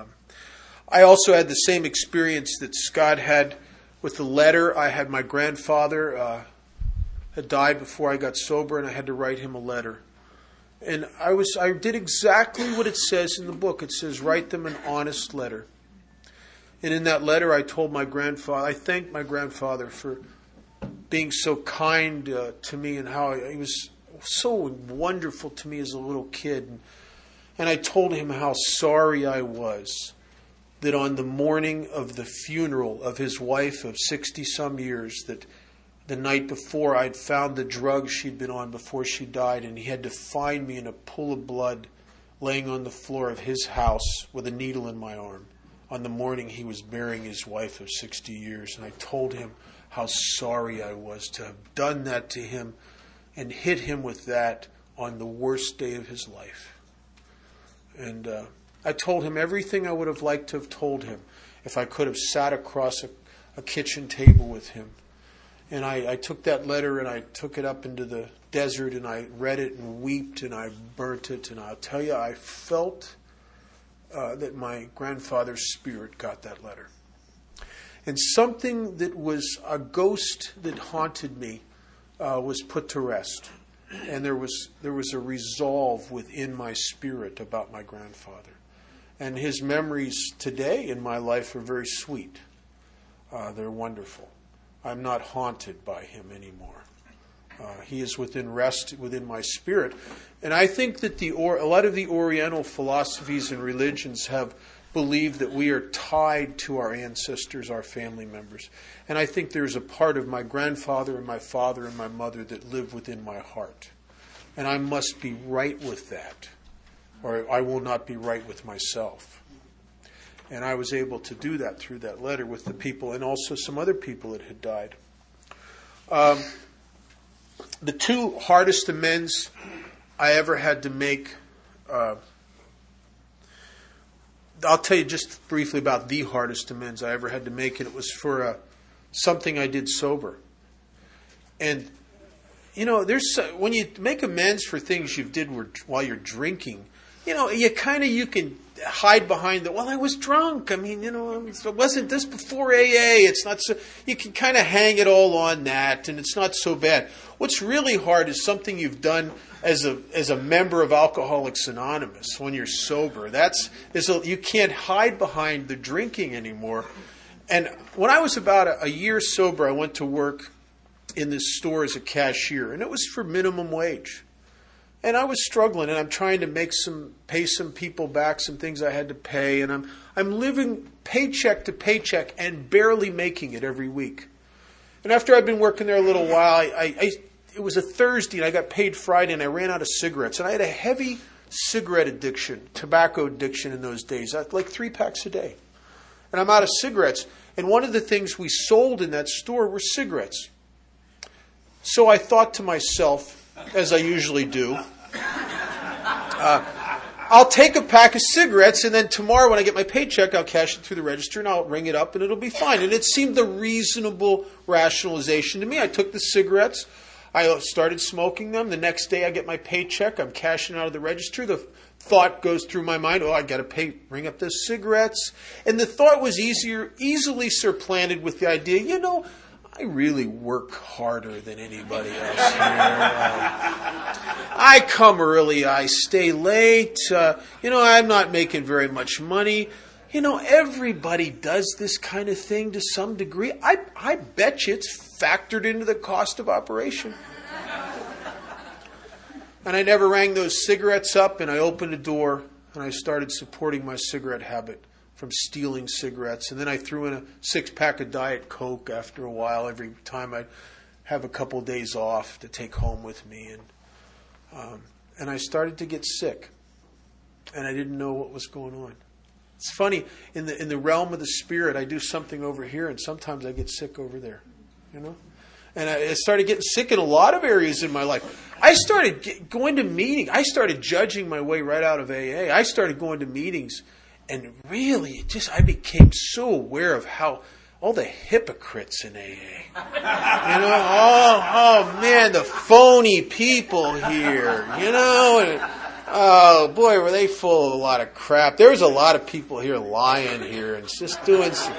I also had the same experience that Scott had with the letter. I had my grandfather had died before I got sober, and I had to write him a letter. And I did exactly what it says in the book. It says, write them an honest letter. And in that letter, I told my grandfather, I thanked my grandfather for being so kind to me and how he was so wonderful to me as a little kid. And I told him how sorry I was that on the morning of the funeral of his wife of 60-some years, that the night before I'd found the drugs she'd been on before she died, and he had to find me in a pool of blood laying on the floor of his house with a needle in my arm on the morning he was burying his wife of 60 years. And I told him how sorry I was to have done that to him and hit him with that on the worst day of his life. And I told him everything I would have liked to have told him if I could have sat across a kitchen table with him. And I took that letter and I took it up into the desert and I read it and wept and I burnt it. And I'll tell you, I felt that my grandfather's spirit got that letter. And something that was a ghost that haunted me was put to rest. And there was a resolve within my spirit about my grandfather. And his memories today in my life are very sweet. They're wonderful. I'm not haunted by him anymore. He is within rest within my spirit. And I think that a lot of the Oriental philosophies and religions have believe that we are tied to our ancestors, our family members. And I think there's a part of my grandfather and my father and my mother that live within my heart. And I must be right with that, or I will not be right with myself. And I was able to do that through that letter with the people and also some other people that had died. The two hardest amends I ever had to make, I'll tell you just briefly about the hardest amends I ever had to make, and it was for something I did sober. And, you know, when you make amends for things you did while you're drinking, you know, you can hide behind well, I was drunk. I mean, you know, wasn't this before AA? It's not so. You can kind of hang it all on that, and it's not so bad. What's really hard is something you've done as a member of Alcoholics Anonymous when you're sober. You can't hide behind the drinking anymore. And when I was about a year sober, I went to work in this store as a cashier, and it was for minimum wage. And I was struggling, and I'm trying to pay some people back some things I had to pay, and I'm living paycheck to paycheck and barely making it every week. And after I'd been working there a little while, it was a Thursday, and I got paid Friday, and I ran out of cigarettes. And I had a heavy cigarette addiction, tobacco addiction in those days, like 3 packs a day. And I'm out of cigarettes. And one of the things we sold in that store were cigarettes. So I thought to myself, as I usually do, I'll take a pack of cigarettes, and then tomorrow when I get my paycheck, I'll cash it through the register, and I'll ring it up, and it'll be fine. And it seemed a reasonable rationalization to me. I took the cigarettes. I started smoking them. The next day I get my paycheck. I'm cashing out of the register. The thought goes through my mind, I got to ring up those cigarettes. And the thought was easily supplanted with the idea, you know, I really work harder than anybody else here. I come early, I stay late. I'm not making very much money. You know, everybody does this kind of thing to some degree. I bet you it's factored into the cost of operation. And I never rang those cigarettes up, and I opened a door, and I started supporting my cigarette habit from stealing cigarettes. And then I threw in a 6-pack of Diet Coke after a while, every time I'd have a couple days off to take home with me. And I started to get sick, and I didn't know what was going on. It's funny, in the realm of the spirit, I do something over here, and sometimes I get sick over there, you know? And I started getting sick in a lot of areas in my life. I started going to meetings. I started judging my way right out of AA. I started going to meetings, and really, I became so aware of how all the hypocrites in AA. You know, oh man, the phony people here, you know, and oh boy, were they full of a lot of crap. There was a lot of people here lying here and just doing some,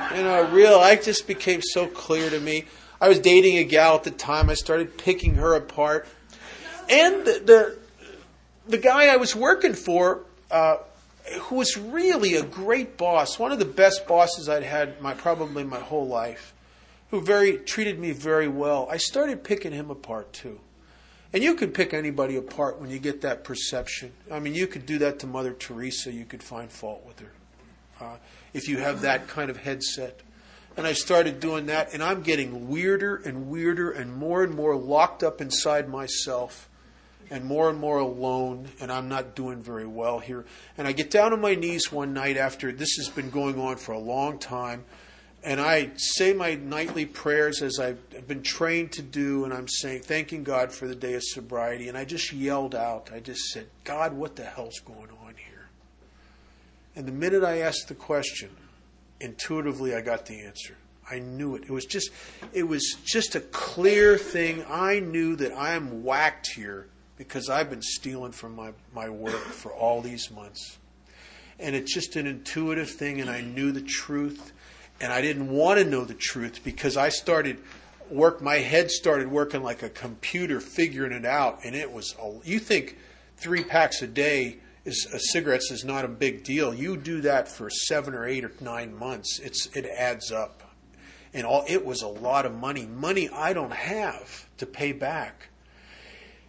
I just became so clear to me. I was dating a gal at the time. I started picking her apart. And the guy I was working for, who was really a great boss, one of the best bosses I'd had probably my whole life, who treated me very well, I started picking him apart too. And you can pick anybody apart when you get that perception. I mean, you could do that to Mother Teresa. You could find fault with her if you have that kind of headset. And I started doing that, and I'm getting weirder and weirder and more locked up inside myself and more alone, and I'm not doing very well here. And I get down on my knees one night after this has been going on for a long time, and I say my nightly prayers as I've been trained to do, and I'm thanking God for the day of sobriety, and I just yelled out. I just said, God, what the hell's going on here? And the minute I asked the question, intuitively I got the answer. I knew it. It was just a clear thing. I knew that I am whacked here because I've been stealing from my work for all these months. And it's just an intuitive thing, and I knew the truth. And I didn't want to know the truth because my head started working like a computer figuring it out. And it was, you think 3 packs a day cigarettes is not a big deal. You do that for 7 or 8 or 9 months. It adds up. And it was a lot of money I don't have to pay back.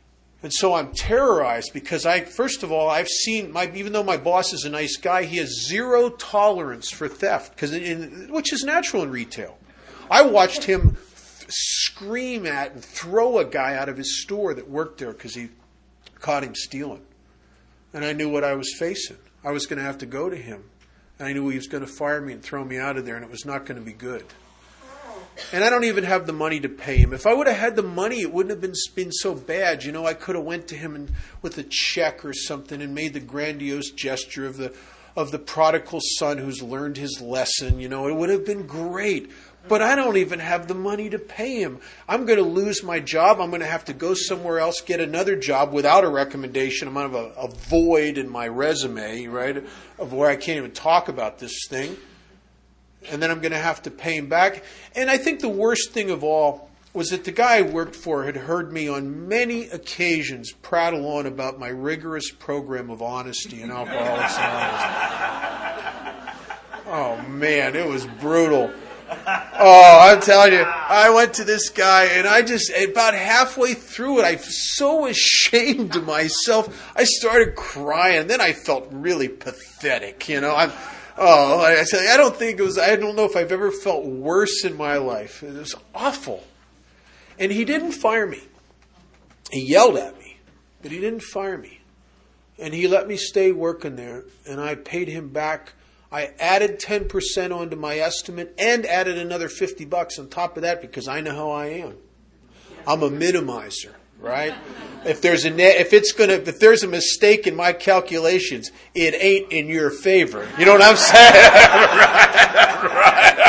And so I'm terrorized because first of all, I've seen, even though my boss is a nice guy, he has zero tolerance for theft, which is natural in retail. I watched him scream at and throw a guy out of his store that worked there because he caught him stealing. And I knew what I was facing. I was going to have to go to him. And I knew he was going to fire me and throw me out of there, and it was not going to be good. And I don't even have the money to pay him. If I would have had the money, it wouldn't have been so bad. You know, I could have went to him with a check or something and made the grandiose gesture of the prodigal son who's learned his lesson. You know, it would have been great. But I don't even have the money to pay him. I'm going to lose my job. I'm going to have to go somewhere else, get another job without a recommendation. I'm going to have a void in my resume, right, of where I can't even talk about this thing. And then I'm going to have to pay him back. And I think the worst thing of all was that the guy I worked for had heard me on many occasions prattle on about my rigorous program of honesty in Alcoholics Anonymous. Oh, man, it was brutal. Oh, I'm telling you, I went to this guy, and about halfway through it, I was so ashamed of myself, I started crying. Then I felt really pathetic, you know. I said, I don't know if I've ever felt worse in my life. It was awful. And he didn't fire me. He yelled at me, but he didn't fire me. And he let me stay working there, and I paid him back. I added 10% onto my estimate and added another $50 on top of that because I know how I am. I'm a minimizer, right? If there's a mistake in my calculations, it ain't in your favor. You know what I'm saying? right.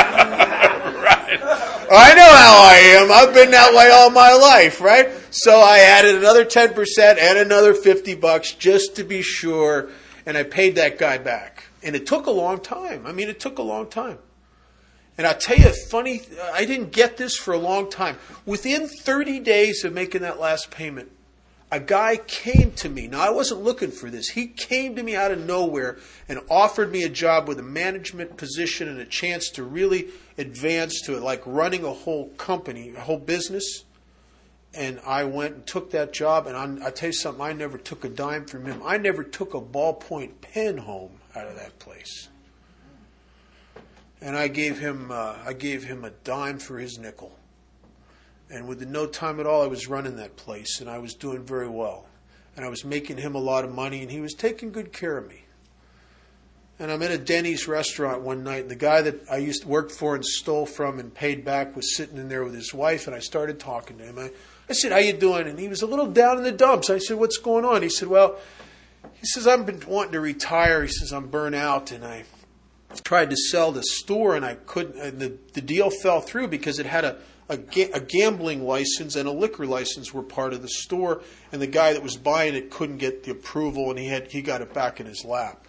I know how I am. I've been that way all my life, right? So I added another 10% and another $50 just to be sure, and I paid that guy back. And it took a long time. It took a long time. And I'll tell you, I didn't get this for a long time. Within 30 days of making that last payment, a guy came to me. Now, I wasn't looking for this. He came to me out of nowhere and offered me a job with a management position and a chance to really advance to it, like running a whole company, a whole business. And I went and took that job. And I'll tell you something, I never took a dime from him. I never took a ballpoint pen home out of that place. And I gave him a dime for his nickel. And within no time at all, I was running that place, and I was doing very well. And I was making him a lot of money, and he was taking good care of me. And I'm in a Denny's restaurant one night, and the guy that I used to work for and stole from and paid back was sitting in there with his wife, and I started talking to him. I said, "How you doing?" And he was a little down in the dumps. I said, "What's going on?" He said, I've been wanting to retire. He says, "I'm burnt out, and I tried to sell the store, and I couldn't. And the deal fell through because it had a gambling license and a liquor license were part of the store, and the guy that was buying it couldn't get the approval, and he got it back in his lap."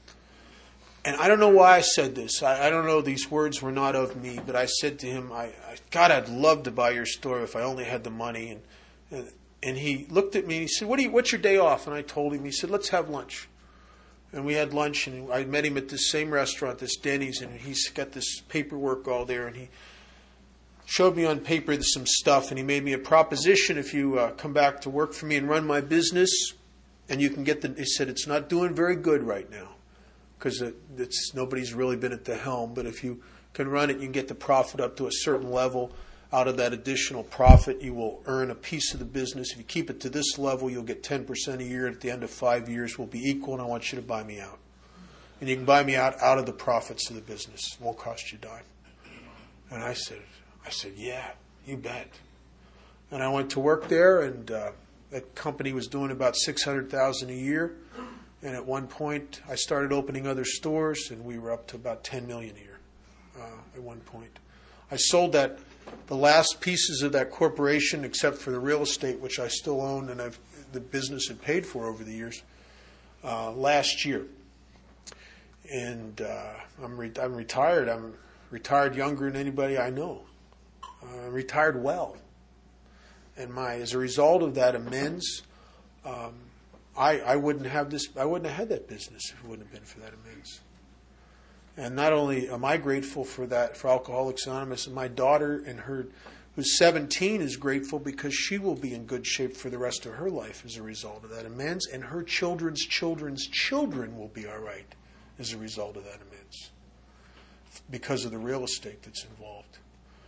And I don't know why I said this. I don't know. These words were not of me, but I said to him, "God, I'd love to buy your store if I only had the money." And he looked at me and he said, "What's your day off?" And I told him. He said, "Let's have lunch." And we had lunch, and I met him at this same restaurant, this Denny's, and he's got this paperwork all there, and he showed me on paper some stuff, and he made me a proposition: if you come back to work for me and run my business, and you can get he said, "It's not doing very good right now because nobody's really been at the helm, but if you can run it, you can get the profit up to a certain level. Out of that additional profit, you will earn a piece of the business. If you keep it to this level, you'll get 10% a year. At the end of 5 years, we'll be equal, and I want you to buy me out. And you can buy me out of the profits of the business. It won't cost you a dime." And I said, "Yeah, you bet." And I went to work there, and that company was doing about $600,000 a year. And at one point, I started opening other stores, and we were up to about $10 million a year at one point. I sold the last pieces of that corporation, except for the real estate, which I still own, and the business had paid for over the years, last year. And I'm retired. I'm retired younger than anybody I know. I'm retired well. And as a result of that amends, I wouldn't have had that business if it wouldn't have been for that amends. And not only am I grateful for that, for Alcoholics Anonymous, and my daughter and her who's 17 is grateful because she will be in good shape for the rest of her life as a result of that amends, and her children's children's children will be all right as a result of that amends because of the real estate that's involved.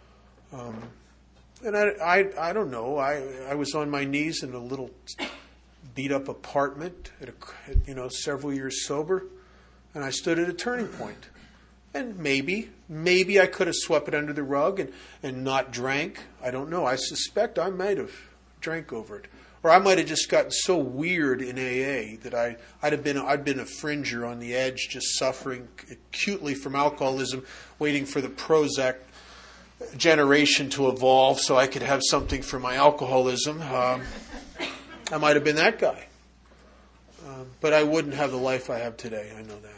And I don't know. I was on my knees in a little beat-up apartment at several years sober, and I stood at a turning point. And maybe I could have swept it under the rug and not drank. I don't know. I suspect I might have drank over it. Or I might have just gotten so weird in AA that I'd been a fringer on the edge, just suffering acutely from alcoholism, waiting for the Prozac generation to evolve so I could have something for my alcoholism. I might have been that guy. But I wouldn't have the life I have today. I know that.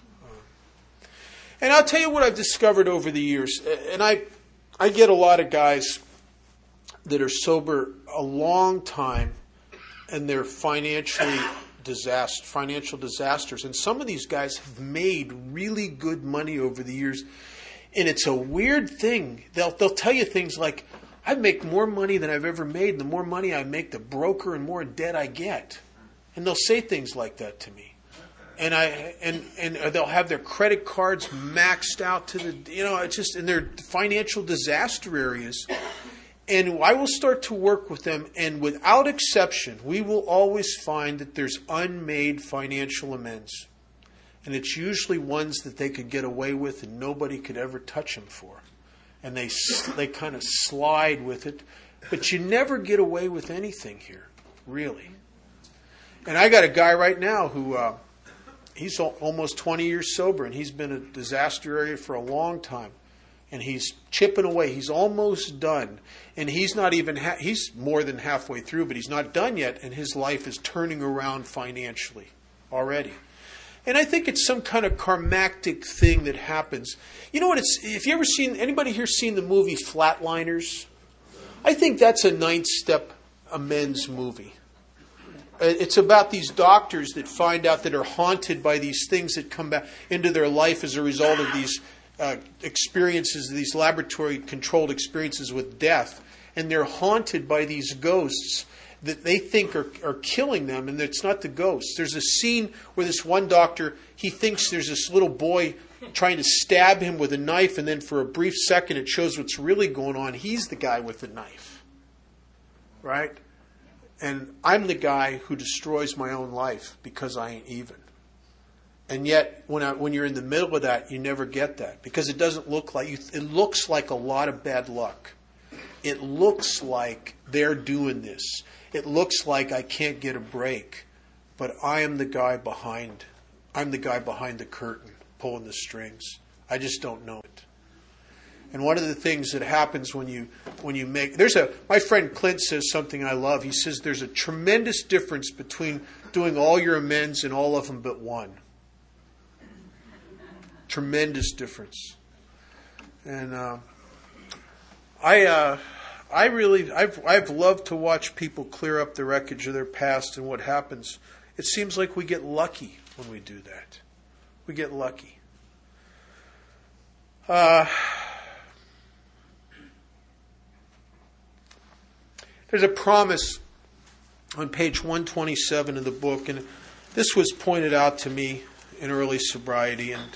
And I'll tell you what I've discovered over the years. And I get a lot of guys that are sober a long time and they're financial disasters. And some of these guys have made really good money over the years. And it's a weird thing. They'll tell you things like, I make more money than I've ever made. And the more money I make, the broker and more debt I get. And they'll say things like that to me. And they'll have their credit cards maxed out to it's just in their financial disaster areas. And I will start to work with them, and without exception, we will always find that there's unmade financial amends. And it's usually ones that they could get away with and nobody could ever touch them for. And they kind of slide with it. But you never get away with anything here, really. And I got a guy right now who... he's almost 20 years sober, and he's been a disaster area for a long time. And he's chipping away. He's almost done. And he's not even, he's more than halfway through, but he's not done yet, and his life is turning around financially already. And I think it's some kind of karmatic thing that happens. You know what if you ever anybody here seen the movie Flatliners? I think that's a ninth step amends movie. It's about these doctors that find out that are haunted by these things that come back into their life as a result of these experiences, these laboratory-controlled experiences with death. And they're haunted by these ghosts that they think are killing them, and it's not the ghosts. There's a scene where this one doctor, he thinks there's this little boy trying to stab him with a knife, and then for a brief second it shows what's really going on. He's the guy with the knife. Right? And I'm the guy who destroys my own life because I ain't even. And yet, when you're in the middle of that, you never get that. Because it doesn't look like... It looks like a lot of bad luck. It looks like they're doing this. It looks like I can't get a break. But I am the guy behind. I'm the guy behind the curtain, pulling the strings. I just don't know it. And one of the things that happens when you make... My friend Clint says something I love. He says there's a tremendous difference between doing all your amends and all of them but one. Tremendous difference. And I've loved to watch people clear up the wreckage of their past and what happens. It seems like we get lucky when we do that. We get lucky. There's a promise on page 127 of the book, and this was pointed out to me in early sobriety, and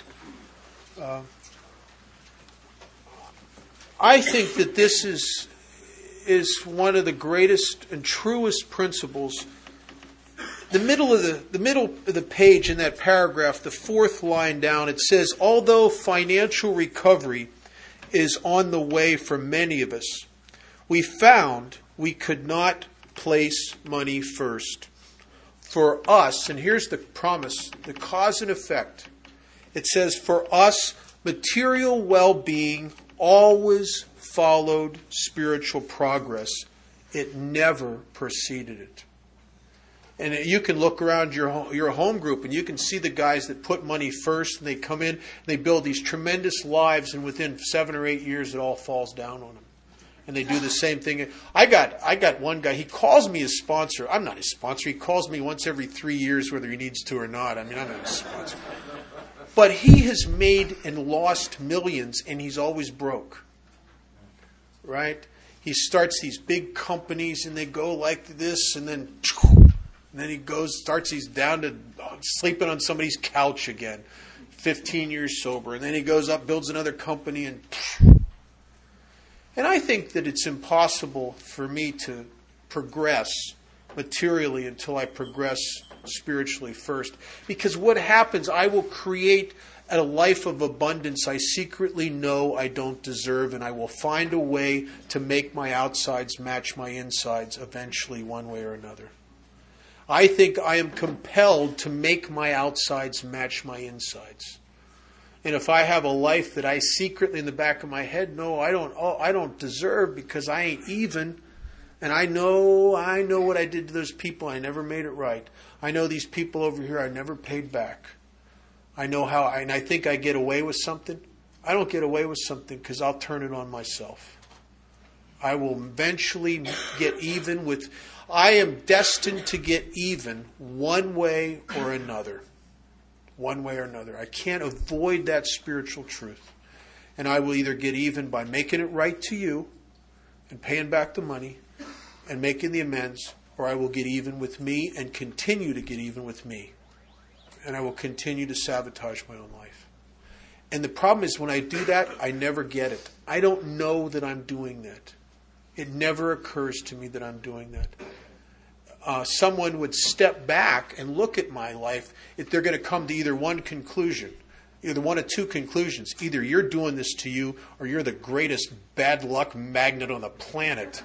I think that this is one of the greatest and truest principles. The middle of the page in that paragraph, the fourth line down, it says, although financial recovery is on the way for many of us, we found we could not place money first. For us, and here's the promise, the cause and effect. It says, for us, material well-being always followed spiritual progress. It never preceded it. And you can look around your home group and you can see the guys that put money first, and they come in, and they build these tremendous lives, and within 7 or 8 years it all falls down on them. And they do the same thing. I got one guy, he calls me his sponsor. I'm not his sponsor. He calls me once every 3 years whether he needs to or not. I mean, I'm not his sponsor. But he has made and lost millions, and he's always broke. Right? he starts these big companies and they go like this, and then he he's down to sleeping on somebody's couch again. 15 years sober, and then he goes up, builds another company, and I think that it's impossible for me to progress materially until I progress spiritually first. Because what happens, I will create a life of abundance I secretly know I don't deserve, and I will find a way to make my outsides match my insides eventually, one way or another. I think I am compelled to make my outsides match my insides. And if I have a life that I secretly in the back of my head know I don't deserve because I ain't even, and I know what I did to those people, I never made it right. I know these people over here I never paid back. I know how, and I think I get away with something. I don't get away with something because I'll turn it on myself. I will eventually get even with, I am destined to get even one way or another. One way or another. I can't avoid that spiritual truth. And I will either get even by making it right to you and paying back the money and making the amends, or I will get even with me and continue to get even with me. And I will continue to sabotage my own life. And the problem is when I do that, I never get it. I don't know that I'm doing that. It never occurs to me that I'm doing that. Someone would step back and look at my life, if they're going to come to either one conclusion, either one of two conclusions. Either you're doing this to you, or you're the greatest bad luck magnet on the planet.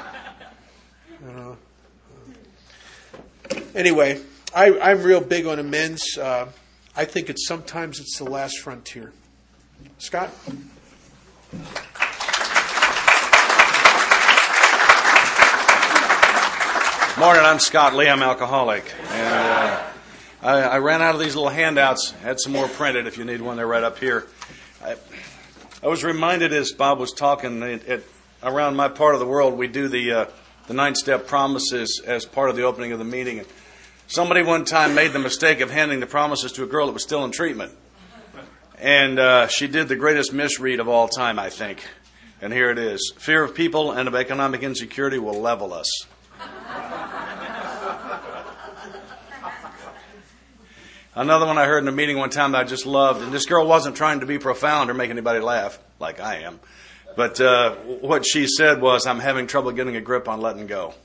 Anyway, I'm real big on amends. I think sometimes it's the last frontier. Scott? Morning, I'm Scott Lee. I'm alcoholic. And I ran out of these little handouts. Had some more printed if you need one. They're right up here. I was reminded as Bob was talking, around my part of the world, we do the 9-step promises as part of the opening of the meeting. And somebody one time made the mistake of handing the promises to a girl that was still in treatment. And she did the greatest misread of all time, I think. And here it is. Fear of people and of economic insecurity will level us. Another one I heard in a meeting one time that I just loved, and this girl wasn't trying to be profound or make anybody laugh, like I am, but what she said was, I'm having trouble getting a grip on letting go.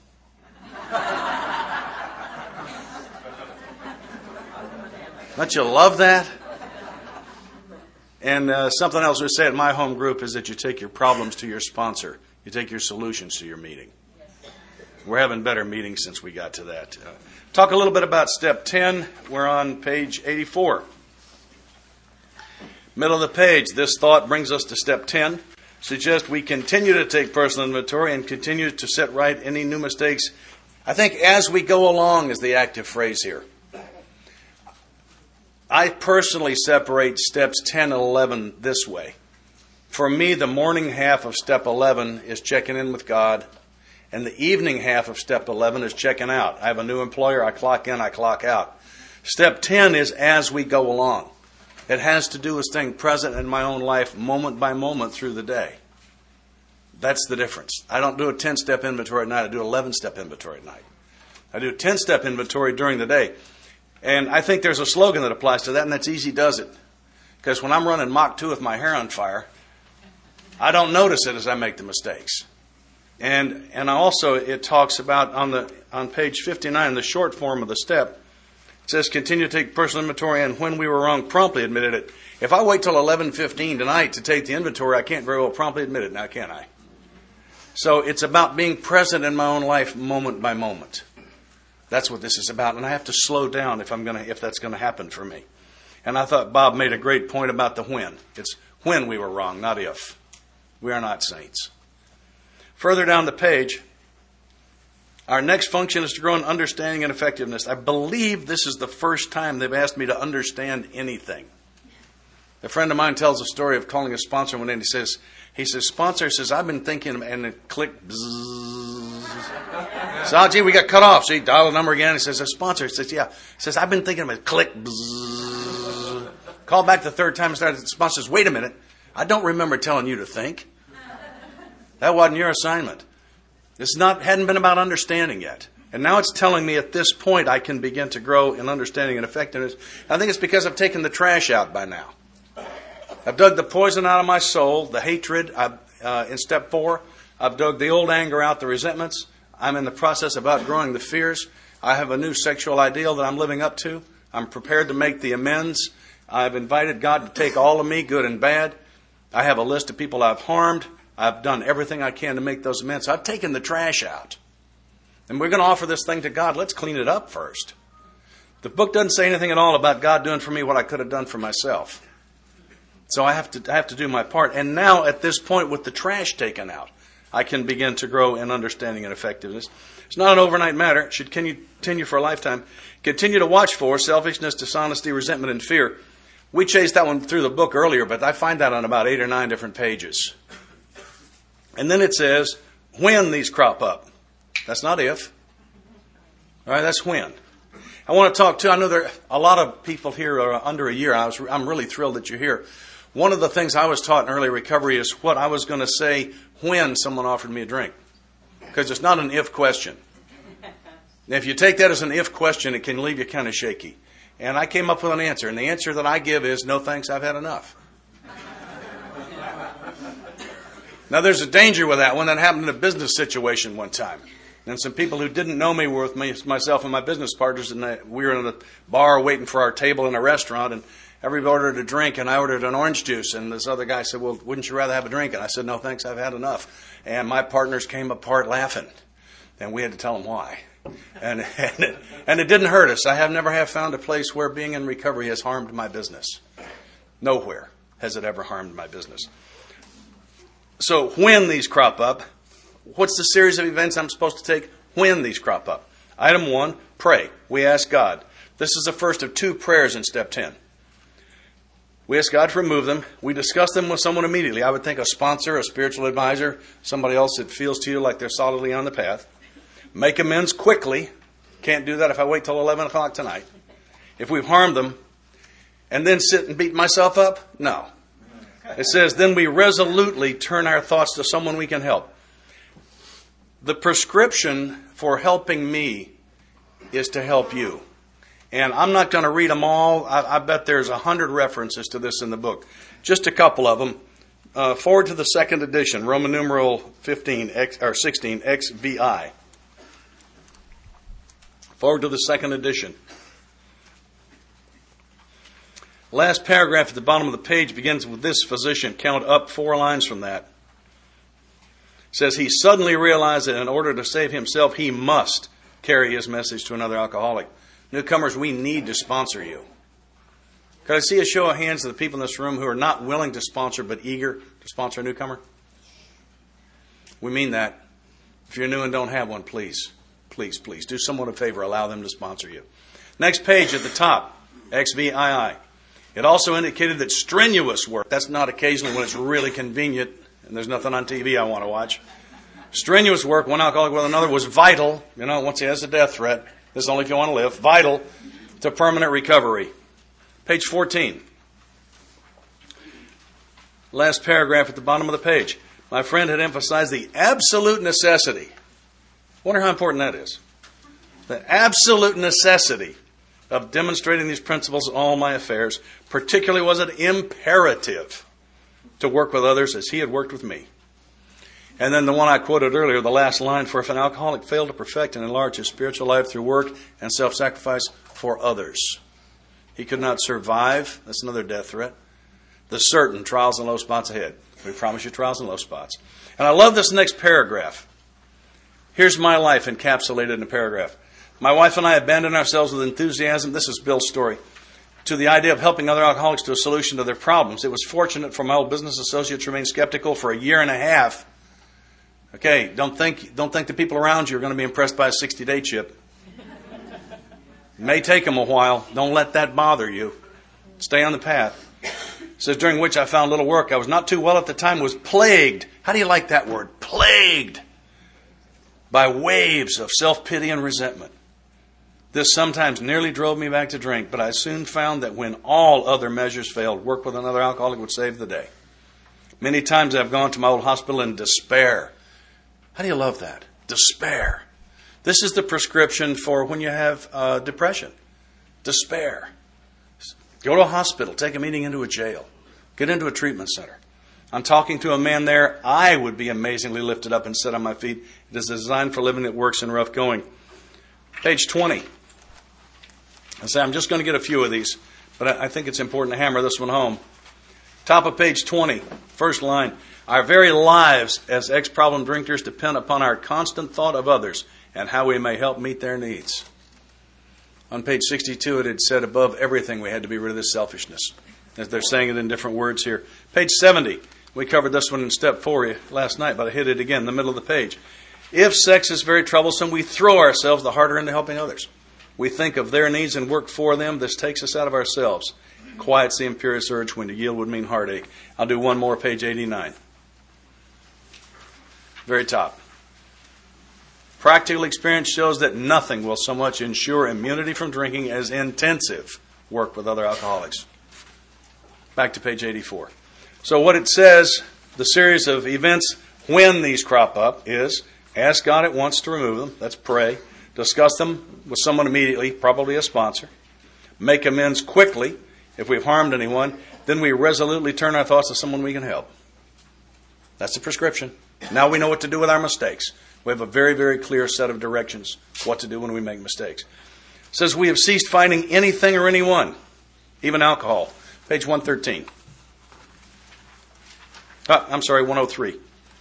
Don't you love that? And something else we say at my home group is that you take your problems to your sponsor. You take your solutions to your meeting. We're having better meetings since we got to that. Talk a little bit about step 10. We're on page 84. Middle of the page, this thought brings us to step 10. Suggest we continue to take personal inventory and continue to set right any new mistakes. I think as we go along is the active phrase here. I personally separate steps 10 and 11 this way. For me, the morning half of step 11 is checking in with God. And the evening half of step 11 is checking out. I have a new employer. I clock in, I clock out. Step 10 is as we go along. It has to do with staying present in my own life moment by moment through the day. That's the difference. I don't do a 10-step inventory at night. I do an 11-step inventory at night. I do a 10-step inventory during the day. And I think there's a slogan that applies to that, and that's easy does it. Because when I'm running Mach 2 with my hair on fire, I don't notice it as I make the mistakes. And also it talks about on page 59, the short form of the step, it says continue to take personal inventory and when we were wrong, promptly admitted it. If I wait till 11:15 tonight to take the inventory, I can't very well promptly admit it now, can I? So it's about being present in my own life moment by moment. That's what this is about, and I have to slow down if that's going to happen for me. And I thought Bob made a great point about the when. It's when we were wrong, not if. We are not saints. Further down the page, our next function is to grow in understanding and effectiveness. I believe this is the first time they've asked me to understand anything. A friend of mine tells a story of calling a sponsor one day, and he says, sponsor says, I've been thinking, and it clicked, bzzz. So, oh, gee, we got cut off. So he dialed the number again. He says, a sponsor. He says, yeah. He says, I've been thinking of it, click, bzzz. Call back the third time and started. The sponsor says, wait a minute. I don't remember telling you to think. That wasn't your assignment. Hadn't been about understanding yet. And now it's telling me at this point I can begin to grow in understanding and effectiveness. I think it's because I've taken the trash out by now. I've dug the poison out of my soul, the hatred. In step 4, I've dug the old anger out, the resentments. I'm in the process of outgrowing the fears. I have a new sexual ideal that I'm living up to. I'm prepared to make the amends. I've invited God to take all of me, good and bad. I have a list of people I've harmed. I've done everything I can to make those amends. I've taken the trash out. And we're going to offer this thing to God. Let's clean it up first. The book doesn't say anything at all about God doing for me what I could have done for myself. So I have to do my part. And now at this point with the trash taken out, I can begin to grow in understanding and effectiveness. It's not an overnight matter. It should continue for a lifetime. Continue to watch for selfishness, dishonesty, resentment, and fear. We chased that one through the book earlier, but I find that on about 8 or 9 different pages. And then it says, when these crop up. That's not if. All right, that's when. I want to talk too. I know there are a lot of people here are under a year. I'm really thrilled that you're here. One of the things I was taught in early recovery is what I was going to say when someone offered me a drink. Because it's not an if question. And if you take that as an if question, it can leave you kind of shaky. And I came up with an answer. And the answer that I give is, no thanks, I've had enough. Now, there's a danger with that one. That happened in a business situation one time. And some people who didn't know me were with me, myself and my business partners, and we were in a bar waiting for our table in a restaurant, and everybody ordered a drink, and I ordered an orange juice. And this other guy said, well, wouldn't you rather have a drink? And I said, no, thanks, I've had enough. And my partners came apart laughing. And we had to tell them why. And it didn't hurt us. I have never found a place where being in recovery has harmed my business. Nowhere has it ever harmed my business. So when these crop up, what's the series of events I'm supposed to take when these crop up? Item 1, pray. We ask God. This is the first of 2 prayers in step 10. We ask God to remove them. We discuss them with someone immediately. I would think a sponsor, a spiritual advisor, somebody else that feels to you like they're solidly on the path. Make amends quickly. Can't do that if I wait till 11 o'clock tonight. If we've harmed them, and then sit and beat myself up? No. It says, then we resolutely turn our thoughts to someone we can help. The prescription for helping me is to help you. And I'm not going to read them all. I bet there's 100 references to this in the book. Just a couple of them. Forward to the 2nd edition, Roman numeral 16, XVI. Forward to the 2nd edition. Last paragraph at the bottom of the page begins with this physician. Count up 4 lines from that. It says, he suddenly realized that in order to save himself, he must carry his message to another alcoholic. Newcomers, we need to sponsor you. Could I see a show of hands of the people in this room who are not willing to sponsor but eager to sponsor a newcomer? We mean that. If you're new and don't have one, please do someone a favor. Allow them to sponsor you. Next page at the top, XVII. It also indicated that strenuous work, that's not occasionally when it's really convenient and there's nothing on TV I want to watch. Strenuous work, one alcoholic with another, was vital. Once he has a death threat, this is only if you want to live, vital to permanent recovery. Page 14. Last paragraph at the bottom of the page. My friend had emphasized the absolute necessity. Wonder how important that is. The absolute necessity of demonstrating these principles in all my affairs. Particularly was it imperative to work with others as he had worked with me. And then the one I quoted earlier, the last line, for if an alcoholic failed to perfect and enlarge his spiritual life through work and self-sacrifice for others, he could not survive. That's another death threat. The certain trials and low spots ahead. We promise you trials and low spots. And I love this next paragraph. Here's my life encapsulated in a paragraph. My wife and I abandoned ourselves with enthusiasm. This is Bill's story. To the idea of helping other alcoholics to a solution to their problems. It was fortunate for my old business associates to remain skeptical for a year and a half. Okay, don't think the people around you are going to be impressed by a 60-day chip. It may take them a while. Don't let that bother you. Stay on the path. It says, during which I found little work. I was not too well at the time, was plagued. How do you like that word? Plagued by waves of self-pity and resentment. This sometimes nearly drove me back to drink, but I soon found that when all other measures failed, work with another alcoholic would save the day. Many times I've gone to my old hospital in despair. How do you love that? Despair. This is the prescription for when you have depression. Despair. Go to a hospital. Take a meeting into a jail. Get into a treatment center. I'm talking to a man there. I would be amazingly lifted up and set on my feet. It is designed for living that works in rough going. Page 20. I say I'm just going to get a few of these, but I think it's important to hammer this one home. Top of page 20, first line. Our very lives as ex-problem drinkers depend upon our constant thought of others and how we may help meet their needs. On page 62, it had said above everything we had to be rid of this selfishness. They're saying it in different words here. Page 70, we covered this one in step 4 last night, but I hit it again in the middle of the page. If sex is very troublesome, we throw ourselves the harder into helping others. We think of their needs and work for them. This takes us out of ourselves. Quiets the imperious urge when to yield would mean heartache. I'll do one more, page 89. Very top. Practical experience shows that nothing will so much ensure immunity from drinking as intensive work with other alcoholics. Back to page 84. So what it says, the series of events when these crop up is ask God at once to remove them. That's pray. Discuss them with someone immediately, probably a sponsor. Make amends quickly if we've harmed anyone. Then we resolutely turn our thoughts to someone we can help. That's the prescription. Now we know what to do with our mistakes. We have a very, very clear set of directions what to do when we make mistakes. It says we have ceased fighting anything or anyone, even alcohol. Page 113. I'm sorry, 103.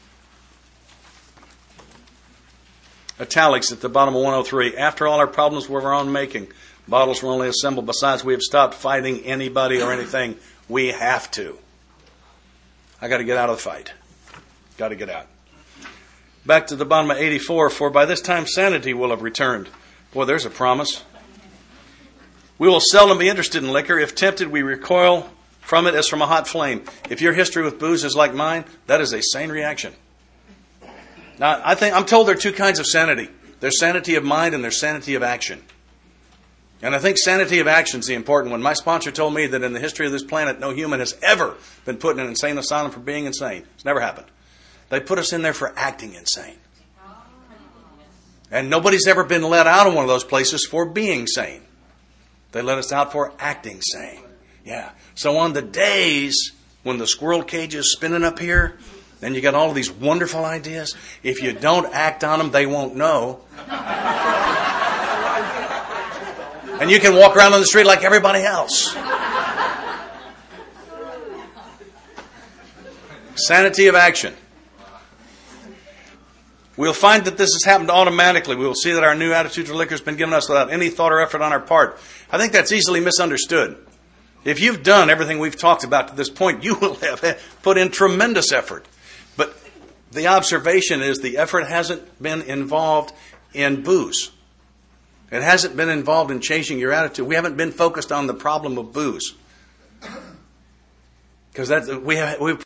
Italics at the bottom of 103. After all, our problems were of our own making. Bottles were only assembled. Besides, we have stopped fighting anybody or anything. We have to. I got to get out of the fight. Got to get out. Back to the bottom of 84. For by this time sanity will have returned. Boy, there's a promise. We will seldom be interested in liquor. If tempted, we recoil from it as from a hot flame. If your history with booze is like mine, that is a sane reaction. Now, I'm told there are two kinds of sanity. There's sanity of mind and there's sanity of action. And I think sanity of action is the important one. My sponsor told me that in the history of this planet, no human has ever been put in an insane asylum for being insane. It's never happened. They put us in there for acting insane. And nobody's ever been let out of one of those places for being sane. They let us out for acting sane. Yeah. So on the days when the squirrel cage is spinning up here, and you got all of these wonderful ideas, if you don't act on them, they won't know. And you can walk around on the street like everybody else. Sanity of action. We'll find that this has happened automatically. We will see that our new attitude to liquor has been given us without any thought or effort on our part. I think that's easily misunderstood. If you've done everything we've talked about to this point, you will have put in tremendous effort. But the observation is the effort hasn't been involved in booze. It hasn't been involved in changing your attitude. We haven't been focused on the problem of booze. Because we've